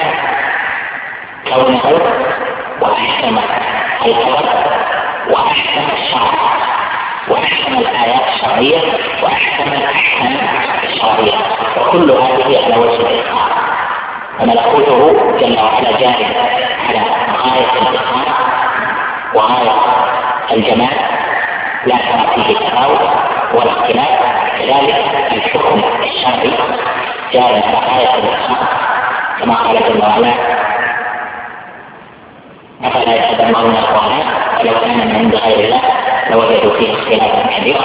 كونه وأحكم القدر وأحكم الشرع وأحكم الآيات الشرعية وأحكم الأحكام الشرعية، وكل هذه على وجه الإطلاق. فملكوته جل وعلا جاهز على غاية الإتقان وغاية الجمال، لا ترى فيه تفاوت ولا اختلاف. كذلك الحكم الشرعي جاهز على غاية الإتقان، كما قال جل وعلا: أفلا يتدبرون القرآن ولو كان من عند غير الله لوجدوا فيه اختلافا كثيرا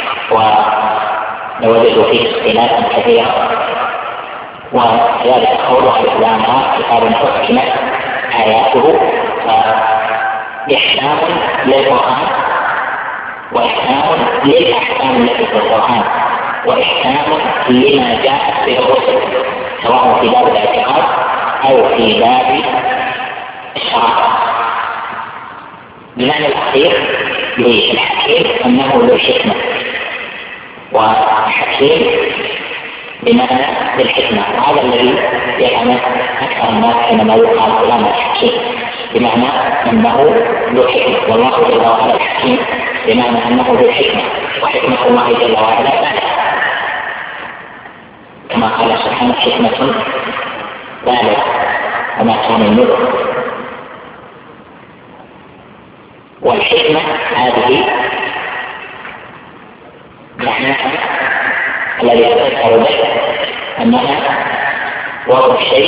ولوجدوا فيه اختلافا كثيرا. وذلك قوله الإسلام كتاب حكمت آياته، فإحكام للقرآن وإحكام للأحكام التي في القرآن وإحكام لما جاءت به الرسل، سواء في باب الاعتقاد أو في باب الشرائع. بمعنى الأخير للحكيم أنه ذو حكمة، وحكيم بمعنى بالحكمة، وهذا الذي يفهم أكثر الناس حينما يقال فلان الحكيم، بمعنى أنه ذو حكمة. والله جل وعلا الحكيم بمعنى أنه ذو حكمة، وحكمة الله جل وعلا بالغة، كما قال سبحانه: حكمة بالغة وما كان النذر. والحكمة هذه معناها الذي يتذكر به أنها وضع الشيء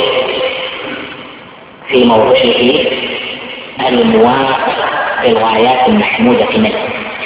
في موضعه الموافق للغايات المحمودة منه.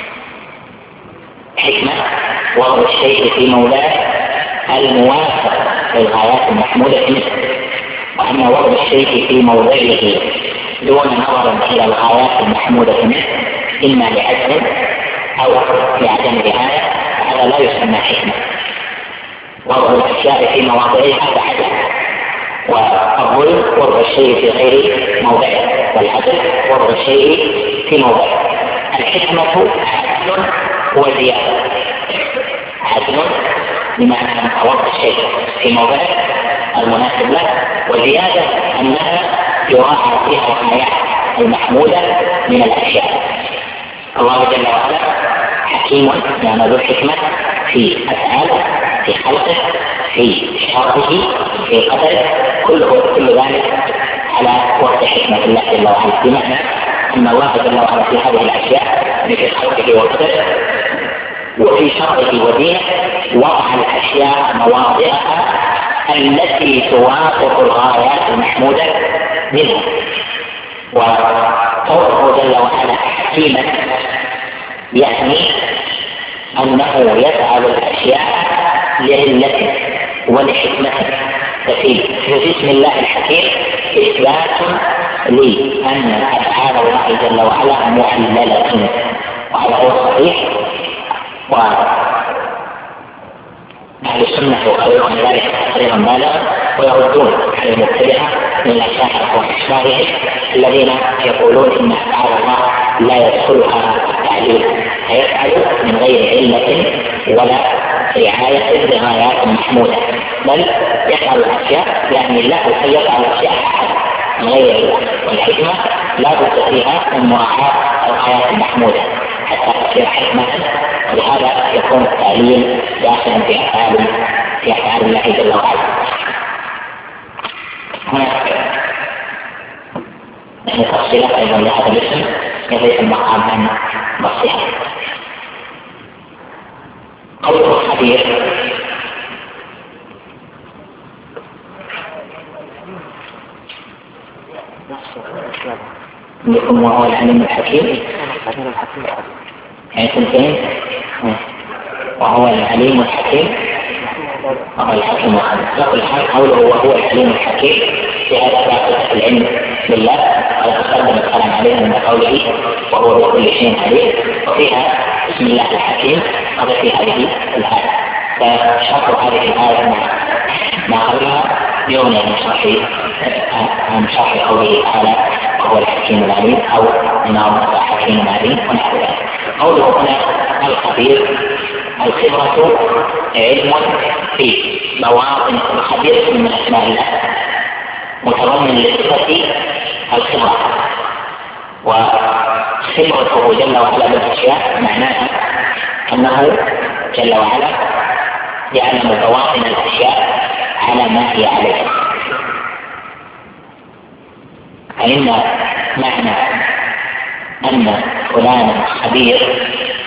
حكمة وضع الشيء في موضعه الموافق للغايات المحمودة منه. وأما وضع الشيء في موضعه دون نظر إلى الغايات المحمودة منه، إما لعجز أو لعدم رعاية، هذا لا يسمى حكمة. وضع الأشياء في مواضعها بعدل، والظلم وضع الشيء في غير موضعه، والعدل وضع الشيء في موضعه. الحكمة عدل وزيادة. عدل بمعنى أن وضع الشيء في موضعه المناسب له، وزيادة أنها يراعى فيها الغايات المحمودة من الأشياء. الله جل وعلا حكيم، يعني ذو حكمة في أفعاله، في خلقه، في شرعه، في قدره، كله كل ذلك على وقت حكمة الله جل وعلا. بمعنى أن الله جل وعلا في هذه الأشياء في خلقه وقدره وفي شرعه ودينه وضع الأشياء مواضعها التي توافق الغايات المحمودة منه. وقوله جل وعلا حكيما يعني أنه يفعل الأشياء لعلته ولحكمته. ففي بسم الله الحكيم إثبات لأن أفعال الله جل وعلا معللة، وهذا هو الصحيح. وأهل السنة يقررون ذلك تقريرا بالغا، ويردون على المبتدعة من الأشاعرة وأشباههم الذين يقولون إن أفعال الله لا يدخلها التعليل، فيفعل من غير علة ولا رعاية لغايات محمودة، بل يفعل الأشياء يعني له أن يفعل الأشياء من غير علة. والحكمة لا بد فيها من مراعاة الغايات المحمودة حتى تصير حكمة، ولهذا يكون التعليل داخلا في أفعال في أفعال الله جل وعلا. هناك يعني تفصيلات أيضا لهذا الاسم يضيف المقام عن بسيطة. قوله الخبير لكم وهو العليم الحكيم، يعني سنتين وهو العليم الحكيم وهو الحكيم الخبير. يقول قوله وهو العليم الحكيم في هذا باب العلم بالله، قد تقدم الكلام عليه من قوله وهو بكل شيء عليم، وفيها بسم الله الحكيم قبل في هذه الآية. فشرح هذه الآية ما قبلها يغني عن شرح عن شرح قوله تعالى وهو الحكيم العليم، أو إنه حكيم عليم ونحو ذلك. قوله هنا الخبير، الخبرة علم في مواطن الخبير من أسماء الله متضمن لصفة الخبرة، وخبرته جل وعلا بالأشياء معناها أنه جل وعلا يعلم بواطن الأشياء على ما هي عليه. فإن معنى أن فلانا خبير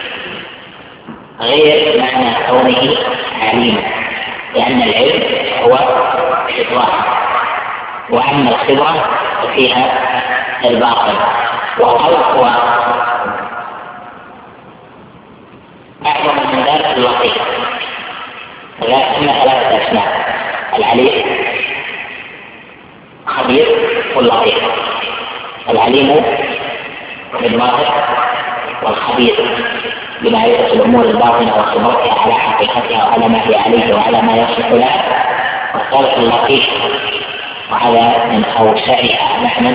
غير معنى كونه عليما، لأن العلم هو إدراك، وأما الخبرة ففيها الباطل. وأعظم من ذلك اللطيف، لكن ثلاثة أسماء: العليم، خبير، واللطيف. العليم بالظاهر، والخبير بمعرفة الأمور الباطنة وخبرتها على حقيقتها وعلى ما هي عليه وعلى ما يصلح لها. والثالث اللطيف، وهذا من أوسعها معنى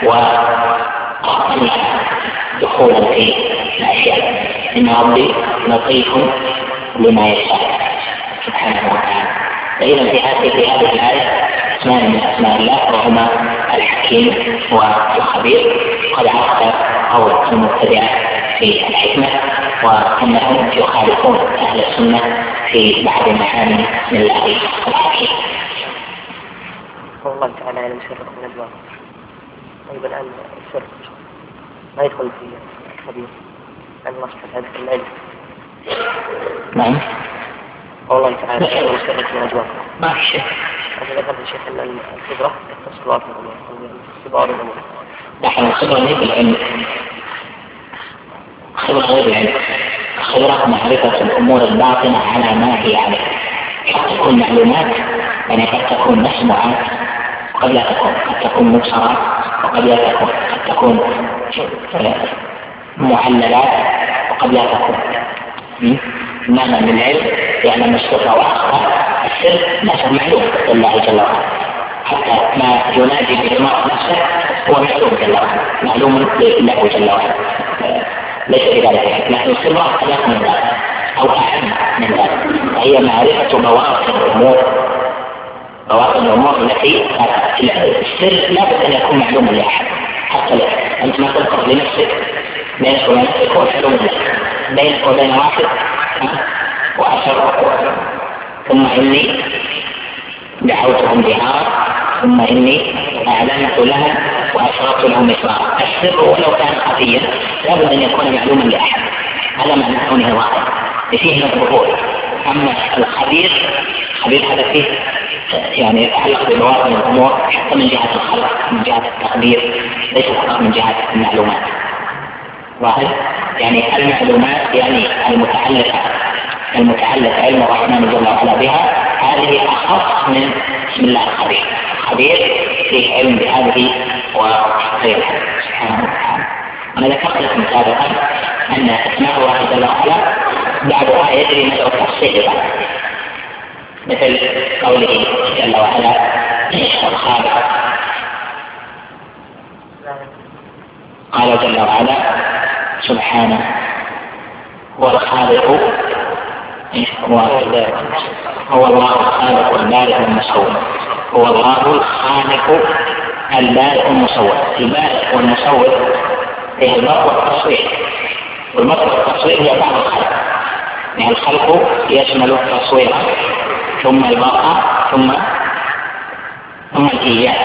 وأقلها دخولا في الأشياء. إن ربي لطيف لما يشاء سبحانه وتعالى. فإذا في هذه في هذه الآية اسمان من أسماء الله، وهما الحكيم والخبير. قد عرفت قول المبتدعة في الحكمة وأنهم يخالفون أهل السنة في بعض معاني بسم الله الحكيم. الله تعالى يعلم سركم من الأدوار. طيب الآن السر ما يدخل في الخبير عن مصلحة هذا العلم. نعم. والله تعالى يعلم سركم من الأدوار. ما في شيء. أنا ذكرت الشيخ أن الخبرة تختص الواقع الأمور أو اختبار الأمور. نحن الخبرة غير العلم. الخبرة غير العلم. الخبرة معرفة الأمور الباطنة على ما هي عليه. قد تكون معلومات، يعني قد تكون مسموعات وقد لا تكون، قد تكون مبصرات وقد لا تكون، قد تكون معللات وقد لا تكون. معنى من العلم يعلم السر وأخفى. السر نفسه معلوم لله جل وعلا، حتى ما ينادي بالمرء نفسه هو معلوم جل وعلا، معلوم له جل وعلا، ليس بذلك. لكن الخبرة قد يكون من ذلك أو أهم من ذلك، وهي معرفة بواطن الأمور، بواطن الأمور التي السر لا بد أن يكون معلوما لأحد. حتى لك أنت ما تذكر لنفسك بينك وبين يكون معلوم لك، بينك وبين واحد وأسر ثم إني دعوتهم بهار ثم إني أعلنت لهم وأشرت لهم إسرارا. السر ولو كان خفيا لا بد أن يكون معلوما لأحد، هذا معنى كونه ظاهر فيه من الظهور. أما الخبير، خبير هذا فيه يعني يتعلق ببواطن الأمور حتى من جهة الخلق، من جهة التقدير، ليس فقط من جهة المعلومات. واحد يعني المعلومات يعني المتعلقة المتعلق علم الرحمن جل وعلا بها، هذه أخص من بسم الله الخبير. خبير فيه علم بهذه وغيرها سبحانه وتعالى. أنا ذكرت لكم سابقا أن أسماء الله جل وعلا بعضها يدري مدى التفصيل، مثل قوله جل وعلا الخالق. قال جل وعلا سبحانه هو الخالق، هو الله الخالق البارئ المصور. هو الله الخالق البارئ المصور. البارئ والمصور هي البرء والتصوير، والبرء والتصوير هي بعض الخلق. يعني الخلق يشمل التصوير ثم البرء ثم ثم الإيجاد.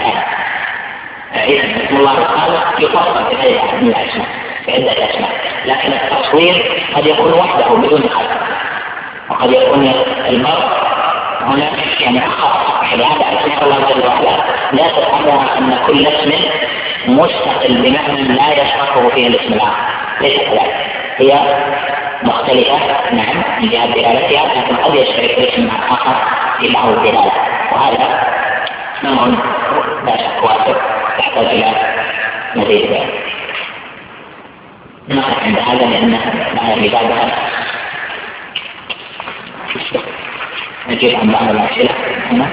اسم الله الخالق يفصل في هذه من الأسماء في عدة أسماء، لكن التصوير قد يكون وحده بدون خلق، وقد يكون المرء هنا يعني أخص. لهذا أسماء الله جل وعلا لا تفهمها أن كل اسم مستقل بمعنى لا يشركه فيه الاسم الآخر، ليس كذلك. هي مختلفة نعم من جهة دلالتها، لكن قد يشترك الاسم مع الآخر في بعض الدلالة، وهذا أمر لا شك واسع يحتاج إلى مزيد بيان. نقف عند هذا لأن مع العبادة نجيب عن بعض الأسئلة هنا.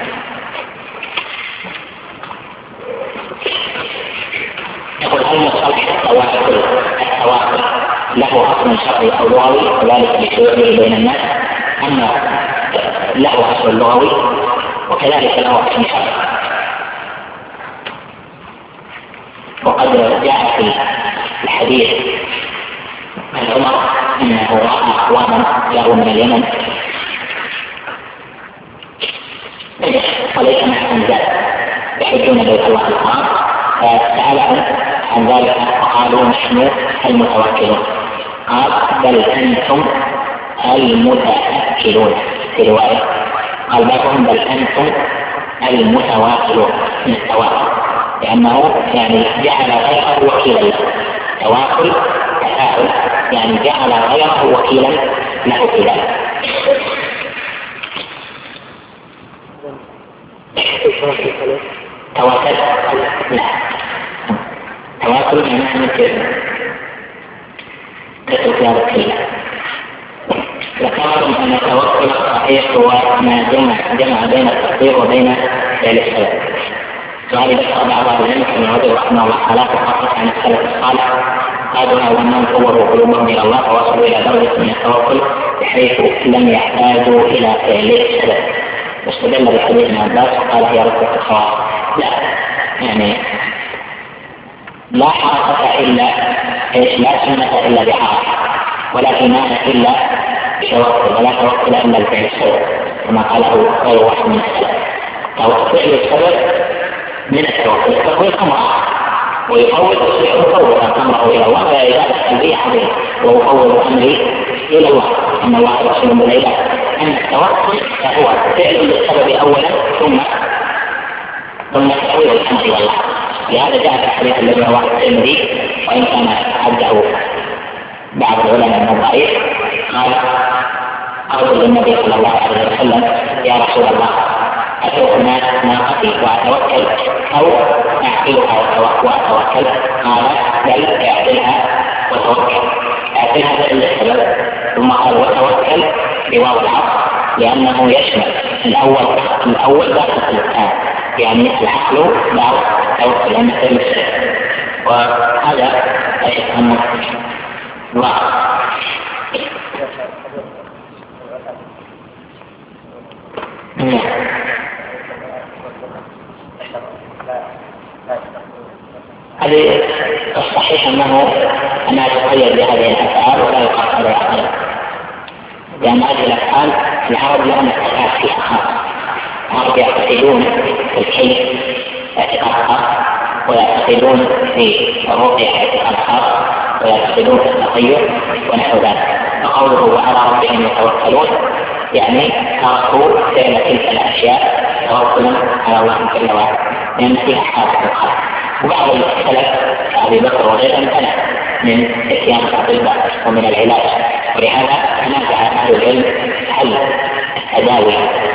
يقول هل مصطلح التواكل التواكل له أصل شرعي أو لغوي وذلك لشيوعه بين الناس، أما له أصل لغوي وكذلك له أصل شرعي؟ وقد جاء في الحديث عن عمر أنه رأى أقواما جاءوا من اليمن وليس معهم زاد يحجون بيت الله الحرام، فسألهم عن ذلك فقالوا نحن المتوكلون. قال بل أنتم المتأكلون في رواية، قال بعضهم بل أنتم المتواكلون من التواكل، لأنه يعني جعل غيره وكيلا له. تواكل تفاعل يعني جعل غيره وكيلا له في ذلك. تواكل لا تواكل معناه مثل تترك هذا الكلام. ذكرتم أن التوكل الصحيح هو ما جمع جمع بين التقدير وبين فعل السبب. سؤال ذكر بعض أهل العلم كما وجد رحمه الله حالات تحقق عن السلف الصالح، قالوا أنهم طوروا قلوبهم إلى الله فوصلوا إلى درجة من التوكل بحيث لم يحتاجوا إلى فعل السبب. واستدل بحديث ابن عباس وقال هي ركبة الخواص. لا يعني لا حركة إلا إيش لا سنة إلا بحركة، ولا إيمان إلا بتوكل، ولا توكل إلا بفعل السبب كما قاله غير واحد من السلف. فعل السبب من التوكل. التوكل أمر ويفوض يفوض أمره إلى الله وإذا التنبيه عليه ويفوض أمري إلى الله أن الله رسول من العباد. أن التوكل هو فعل السبب أولا ثم ثم تفويض الأمر إلى الله. لهذا جاء في الحديث الذي رواه الترمذي وإن كان عده بعض العلماء من الضعيف، قال قال للنبي صلى الله عليه وسلم يا رسول الله أترك ناقتي وأتوكل أو أعقلها وأتوكل؟ قال بل أعقلها وتوكل. أعقلها فعل السبب ثم قال وتوكل بواو العطف لأنه يشمل الأول الأول داخل الثاني، يعني العقل بعد توكل لأنه فعل السبب. وهذا أن الله هذه الصحيح أنه أنها تقيد بهذه الأفعال ولا يقاس عليها أبدا، لأن هذه الأفعال العرب لهم اعتقاد فيها خاص. العرب يعتقدون في الكيف اعتقاد خاص، ويعتقدون في الرقية اعتقاد خاص، ويعتقدون في التغير ونحو ذلك. فقوله وعلى ربهم يتوكلون يعني تركوا فعل تلك الأشياء توكلا على الله جل وعلا لأن فيها حادث الخلق. وبعض السلف كأبي بكر وغيرهم امتنع من اتيان الأطباء ومن العلاج، ولهذا تنازع أهل العلم هل التداوي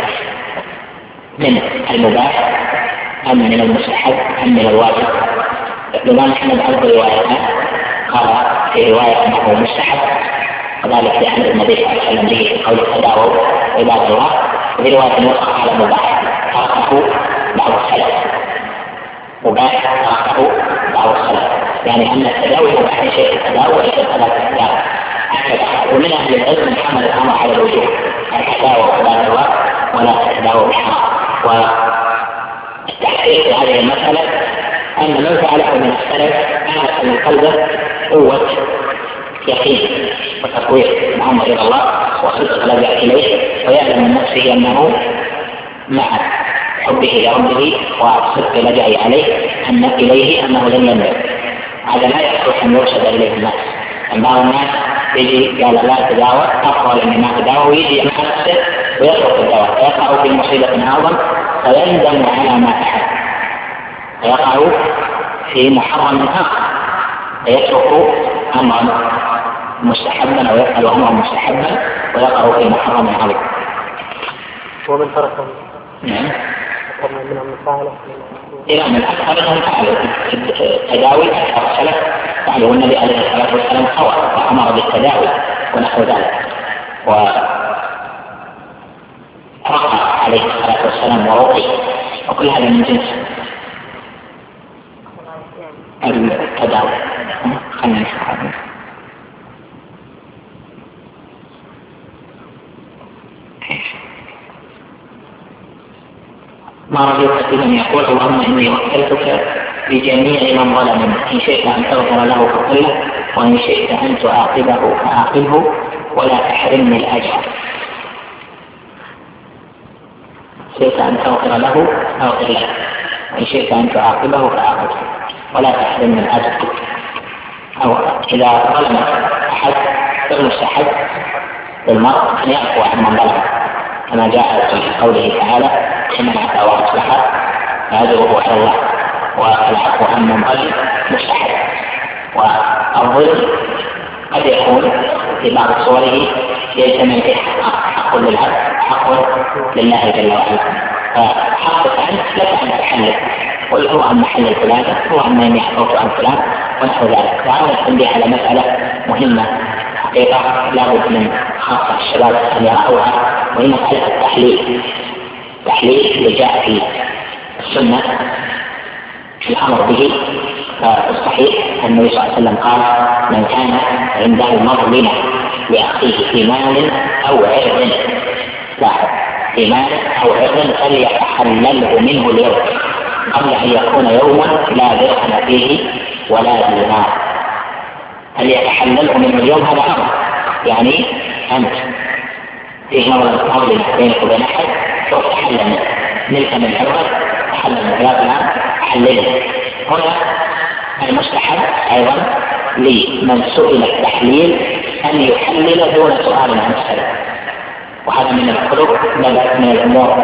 من المباح أم من المستحب أم من الواجب. الإمام أحمد أفضل روايتان، قال في رواية أنه مستحب وذلك لأن النبي صلى الله عليه وسلم به في قول التداوي عباد الله، وفي رواية أخرى قال مباح تركه بعض السلف، مباح تركه بعض السلف، يعني أن التداوي مباح شيء التداوي وليس التداوي التداوي. ومن أهل العلم من حمل الأمر على الوجوب التداوي عباد الله ولا التداوي بحرام. والتحقيق في هذه المسألة أن من فعله من السلف آنس من قلبه قوة يقين وتقوير الأمر إلى الله وصدق لجأ إليه، ويعلم من نفسه أنه مع حبه لربه وصدق لجأ عليه أن إليه أنه لن ينبغي. هذا لا يصلح أن يرشد إليه الناس. بعض الناس يجي قال لا تداوى أفضل من ما تداوى ويجي مع نفسه ويترك الدواء فيقع في مصيبة أعظم فيندم على ما فعل، فيقع في محرم آخر فيترك أمرا مستحبا أو يفعل أمرا مستحبا ويقع في محرم عظيم. ومن تركه نعم منهم مفاعلة إلى من أكثر منهم فعلوا التداوي أكثر السلف فعلوا، والنبي عليه الصلاة والسلام خوى وأمر بالتداوي ونحو ذلك، ورقى عليه الصلاة والسلام ورقي، وكل هذا من جنس التداوي. خلنا نشرح ما رضيت من يقول اللهم إني وكلتك بجميع من ظلمني، إن شئت أن تغفر له فاغفر له، وإن شئت أن تعاقبه فعاقبه ولا تحرمني الأجر. شئت أن تغفر له فاغفر له، وإن شئت أن تعاقبه فعاقبه. ولا تحرم من أجل، أو إذا ظلم أحد فالمستحب للمرء أن يعفو عن من ظلم، كما جاء في قوله تعالى: إن عفا وأصلح فأجره على الله، والعفو عن من ظلم مستحب. والظلم قد يكون في بعض صوره يجتمع فيه حق للعبد حق لله جل وعلا، فحقك أنت لك أن تحلل قل هو عن محل الفلان، هو عن من يحفظ عن فلان ونحو ذلك. وهذا التنبيه على مسألة مهمة حقيقة لابد من خاصة الشباب أن يرعوها، وهي مسألة التحليل. التحليل اللي جاء في السنة في الأمر به، فالصحيح أن النبي صلى الله عليه وسلم قال: من كان عنده مظلمة لأخيه في مال أو عرض، لاحظ، في مال أو عرض فليتحلله منه اليوم قبل أن يكون يوما لا درهم فيه ولا دينار. فليتحلله منه اليوم، هذا أمر، يعني أنت فيه مظلمة بينك وبين أحد تحلل منه، نلك من عرض تحلل منه، يا فلان حلله. هنا المستحب أيضا لمن سئل التحليل أن يحلل دون سؤال عن السلف، وهذا من الخلق من الأمور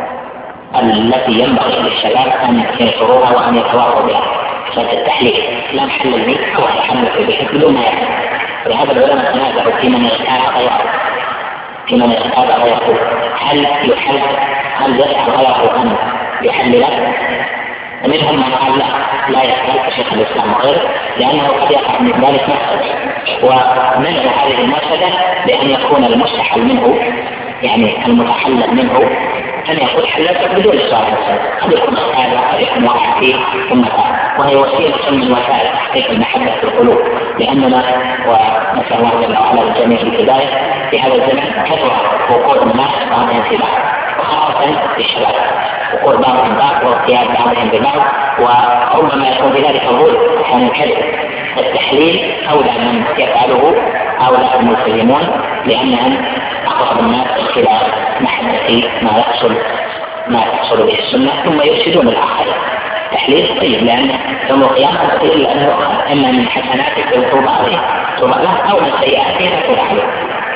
التي ينبغي للشباب أن ينشروها وأن يتواصوا بها. فالتحليل لا نحلل به أو يحلل به بدون ما يحلل. ولهذا العلماء تنازعوا في من يختار غيره، في من يختار غيره هل يحل هل يسعى غيره أن يحلل؟ ومنهم من قال لا لا يحل شيخ الإسلام وغيره، لأنه قد يقع من ذلك مفسدة، ومنع هذه المفسدة بأن يكون المستحل منه، يعني المتحلل منه، أن يقول حللت بدون السؤال والسلام، قد يكون هذا قد يكون واقع فيه ثم فعل، وهي وسيلة من وسائل تحقيق المحبة في القلوب. لأننا ونسأل الله جل وعلا الجميع الهداية في هذا الزمن كثر وقوع الناس بعضهم في بعض، وخاصة في الشباب، وقوع بعضهم بعض واغتياب بعضهم ببعض، وربما يكون بذلك ظلم عن الكذب. التحليل أولى من يفعله هؤلاء المسلمون، لأنهم أقرب الناس إلى محبة ما يحصل ما تحصل به السنة، ثم يفسدون الآخرين. تحليل طيب، لأن يوم القيامة تقول لأنه إما من حسناتك وتوب عليه توب له، أو من سيئاتك فتوب عليه.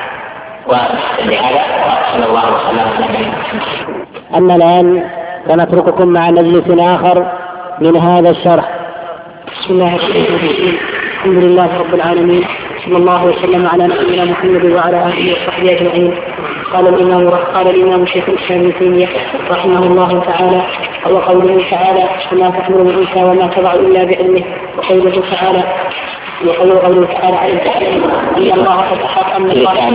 ولهذا وصلى الله وسلم على نبينا محمد. أما الآن سنترككم مع مجلس آخر من هذا الشرح. بسم الله الرحمن الرحيم. الحمد لله رب العالمين، صلى الله وسلم على نبينا محمد وعلى آله وصحبه أجمعين. قال الإمام قال الإمام شيخ الإسلام ابن تيمية رحمه الله تعالى: وقوله تعالى: وما تحمل من أنثى وما تضع إلا بعلمه. وقوله تعالى وقوله قوله تعالى: علم تعلم أن الله قد أحاط أن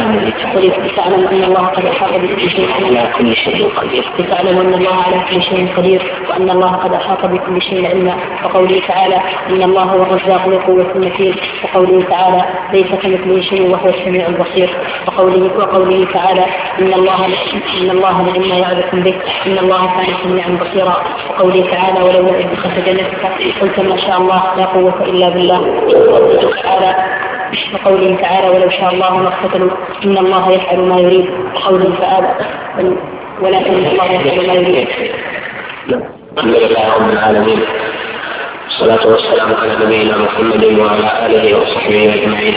تعلم أن الله قد أحاط بكل شيء على كل شيء قدير لتعلم أن الله على كل شيء قدير وأن الله قد أحاط بكل شيء علما. وقوله تعالى: إن الله هو الرزاق ذو القوة المتين. وقوله تعالى: ليس كمثله شيء وهو السميع البصير. وقوله وقوله تعالى: إن الله إن الله لما يعظكم به إن الله كان سميعا بصيرا. وقوله تعالى: ولولا إذ دخلت جنتك قلت ما شاء الله لا قوة إلا بالله. تعالى وقوله تعالى: ولو شاء الله ما اقتتلوا إن الله يفعل ما يريد. وقوله تعالى: ولكن الله يفعل ما يريد. الحمد لله رب العالمين، والصلاة والسلام على نبينا محمد وعلى آله وصحبه أجمعين.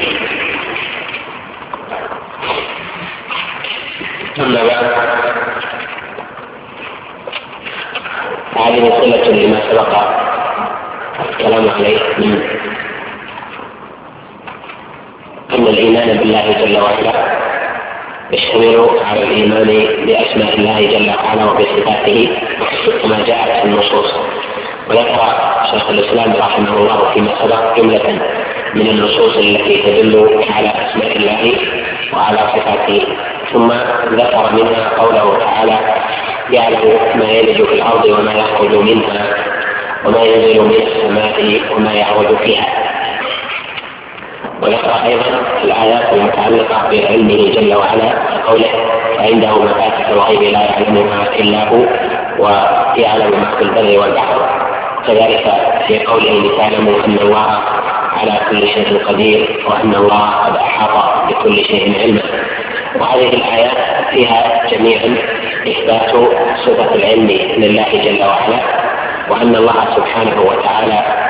أما بعد، هذه صلة لما سبق الكلام عليه من أن الإيمان بالله جل وعلا يشتمل على الإيمان بأسماء الله جل وعلا وبصفاته كما جاءت في النصوص. وذكر شيخ الإسلام رحمه الله فيما سبق جملة من النصوص التي تدل على أسماء الله وعلى صفاته، ثم ذكر منها قوله تعالى: يعلم ما يلج في الأرض وما يخرج منها وما ينزل من السماء وما يعرج فيها. وذكر أيضا الآيات المتعلقة بعلمه جل وعلا قوله: وعنده مفاتح الغيب لا يعلمها إلا هو ويعلم ما في البر والبحر. كذلك في قوله: لتعلموا أن الله على كل شيء قدير وأن الله قد أحاط بكل شيء علما. وهذه الآيات فيها جميعا إثبات صفة العلم لله جل وعلا، وأن الله سبحانه وتعالى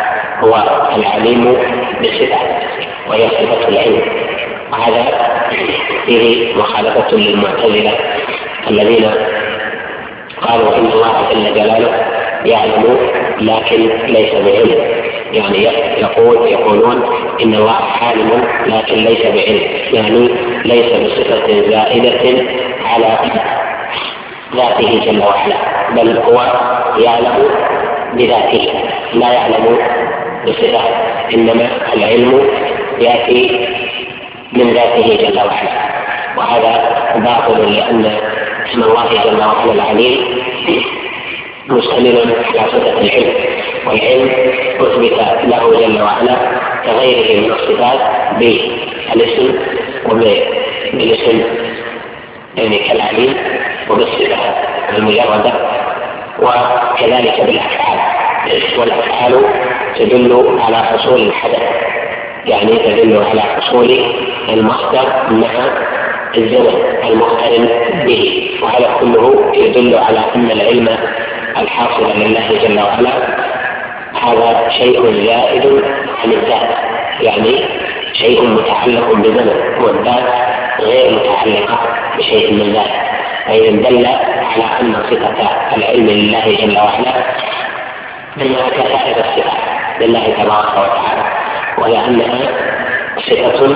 هو العليم بصفة وهي صفة العلم، وهذا فيه مخالفة للمعتزلة الذين قالوا إن الله جل جلاله يعلم لكن ليس بعلم، يعني يقول يقولون إن الله عالم لكن ليس بعلم، يعني ليس بصفة زائدة على ذاته جل وعلا، بل هو يعلم بذاته لا يعلم بصفة، إنما العلم يأتي من ذاته جل وعلا، وهذا باطل لأن اسم الله جل وعلا العليم مشتمل على صفة العلم، والعلم أثبت له جل وعلا كغيره من الصفات بالاسم وبالاسم يعني كالعليم وبالصفة المجردة، وكذلك بالأفعال، والأفعال تدل على حصول الحدث، يعني تدل على حصول المصدر مع الزمن المقترن به، وهذا كله يدل على أن العلم الحاصل لله جل وعلا هذا شيء زائد عن الذات، يعني شيء متعلق بزمن، والذات غير متعلقة بشيء من ذات، فإذا دل على أن صفة العلم لله جل وعلا أنها كسائر الصفات لله تبارك وتعالى، وهي أنها صفة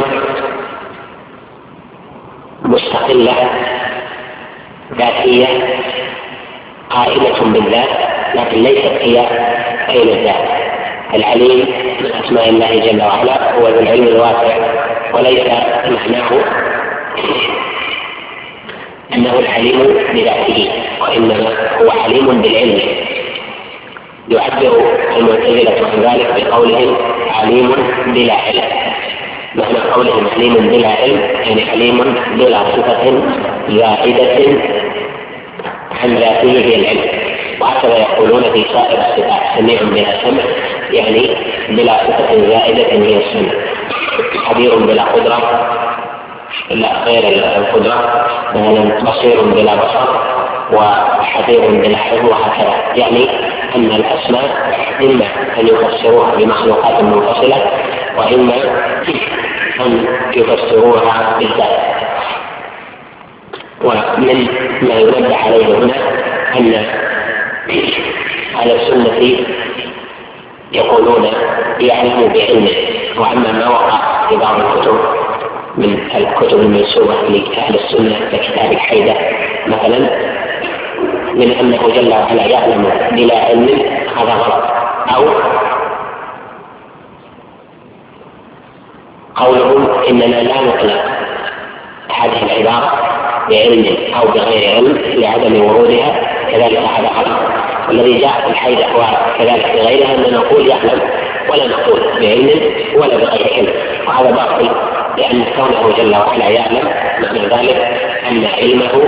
مستقلة ذاتية قائمة بالذات، لكن ليست هي عين الذات. العليم من أسماء الله جل وعلا هو ذو العلم الواسع، وليس معناه أنه العليم بذاته، وإنما هو عليم بالعلم. يعبر المعتزلة عن ذلك بقولهم عليم بلا علم، معنى قولهم عليم بلا علم يعني عليم بلا صفة زائدة عن ذاته هي العلم، وهكذا يقولون في سائر الصفات سميع بلا سمع، يعني بلا صفة زائدة هي السمع، خبير بلا قدرة لا غير القدرة، بصير بلا بصر، وحفيظ بلا حفظ، وهكذا. يعني أن الأسماء إما أن يفسروها بمخلوقات منفصلة، وإما أن يفسروها بالذات. ومن ما ينبه عليه هنا أن أهل السنة يقولون يعلم بعلمه، وأما ما وقع في بعض الكتب من الكتب المنسوبة لأهل السنة ككتاب الحيدة مثلا من أنه جل وعلا يعلم بلا علم، هذا غلط. أو قولهم إننا لا نطلق هذه العبارة بعلم أو بغير علم لعدم ورودها، كذلك هذا غلط. والذي جاء في الحيدة وكذلك بغيرها أن نقول يعلم ولا نقول بعلم ولا بغير علم، وهذا باطل، لأن كونه جل وعلا يعلم معنى ذلك أن علمه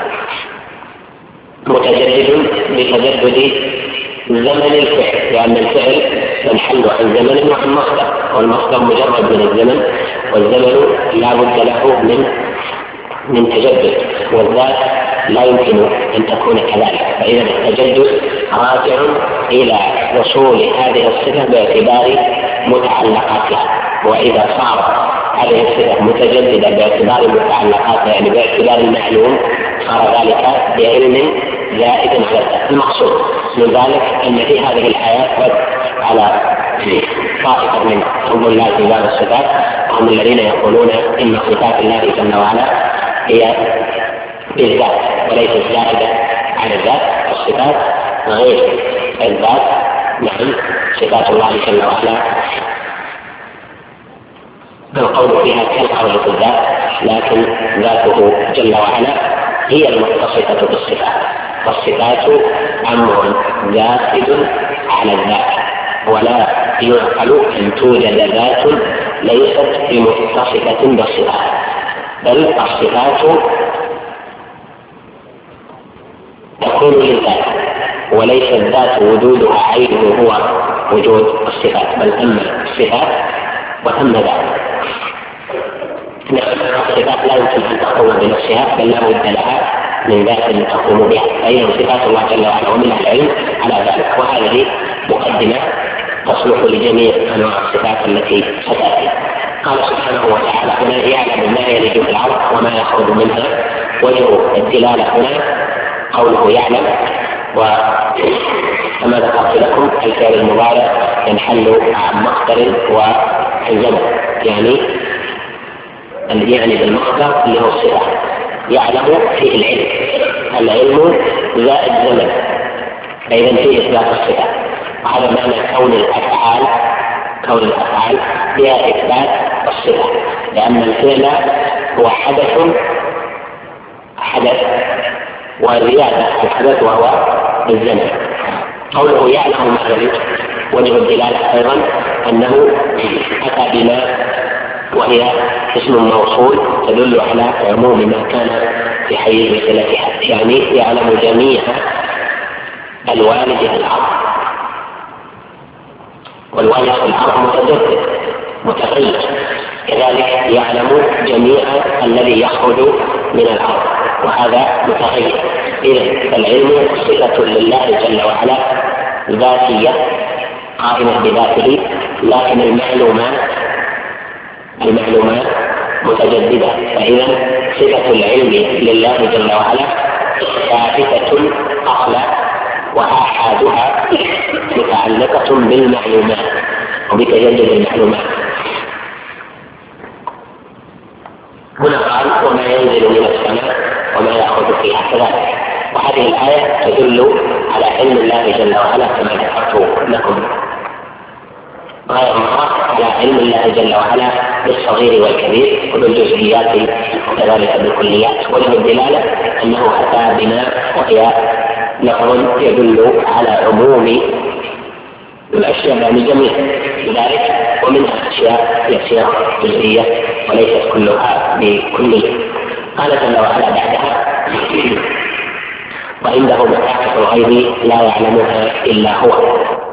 متجدد بتجدد زمن الفعل، لأن الفعل ينحل عن زمن وعن مصدر، والمصدر مجرد من الزمن، والزمن لا بد له من من تجدد، والذات لا يمكن أن تكون كذلك. فإذا التجدد راجع إلى وصول هذه الصفة باعتبار متعلقاتها، وإذا صار هذه الصفة متجددة باعتبار متعلقاتها يعني باعتبار المعلوم، صار ذلك بعلم زائد على الذات. المقصود من ذلك أن في هذه الحياة رد على طائفة من هم الله في باب الصفات، وهم الذين يقولون إن صفات الله جل وعلا هي بالذات وليست زائدة على الذات، الصفات غير الذات. نعم، صفات الله جل وعلا القول فيها كالقول في الذات، لكن ذاته جل وعلا هي المتصفة بالصفات، والصفات أمر زائد على الذات، ولا يعقل أن توجد ذات ليست بمتصفة بالصفات، بل الصفات تكون للذات، وليس الذات وجودها عينه هو وجود الصفات، بل أما الصفات وأما ذات. الصفات لا يمكن أن تقوم بنفسها، بل لا بد لها من ذات تقوم بها، فهي صفات الله جل وعلا ومنها العلم على ذلك. وهذه مقدمة تصلح لجميع انواع الصفات التي ستاتي. قال سبحانه وتعالى هنا يعلم ما يلج في الارض وما يخرج منها. وجه الدلاله هنا قوله يعلم، وكما ذكرت لكم الفعل المضارع ينحل عن مصدر وعن زمن، يعني يعني بالمصدر اللي هو الصفه. يعلم فيه العلم، العلم زائد زمن، فإذا فيه إثبات الصفة. وهذا معنى كون الأفعال كون الأفعال فيها إثبات الصفة، لأن الفعل هو حدث حدث وزيادة الحدث وهو الزمن. قوله يعلم ما يلج، وجه الدلالة أيضا أنه أتى بما وهي اسم موصول تدل على عموم ما كان في حيز صلتها، يعني يعلم جميع الوالد في الأرض، والوالد في الأرض متجدد متغير، كذلك يعلم جميع الذي يخرج من الأرض وهذا متغير. إذن العلم صفة لله جل وعلا ذاتية قائمة بذاته، لكن المعلومات المعلومات متجددة، فإذا صفة العلم لله جل وعلا ثابتة أصلا وآحادها متعلقة بالمعلومات وبتجدد المعلومات. هنا قال وما ينزل من السماء وما يأخذ فيها كذلك، وهذه الآية تدل على علم الله جل وعلا كما ذكرت لكم غير مرة، على علم الله جل وعلا بالصغير والكبير وبالجزئيات وكذلك بالكليات. وجه الدلالة أنه أتى بما وهي لفظ يدل على عموم الأشياء يعني جميع ذلك، ومنها أشياء يسيرة جزئية وليست كلها بكلية. قال جل وعلا بعدها وعنده مفاتيح الغيب لا يعلمها إلا هو.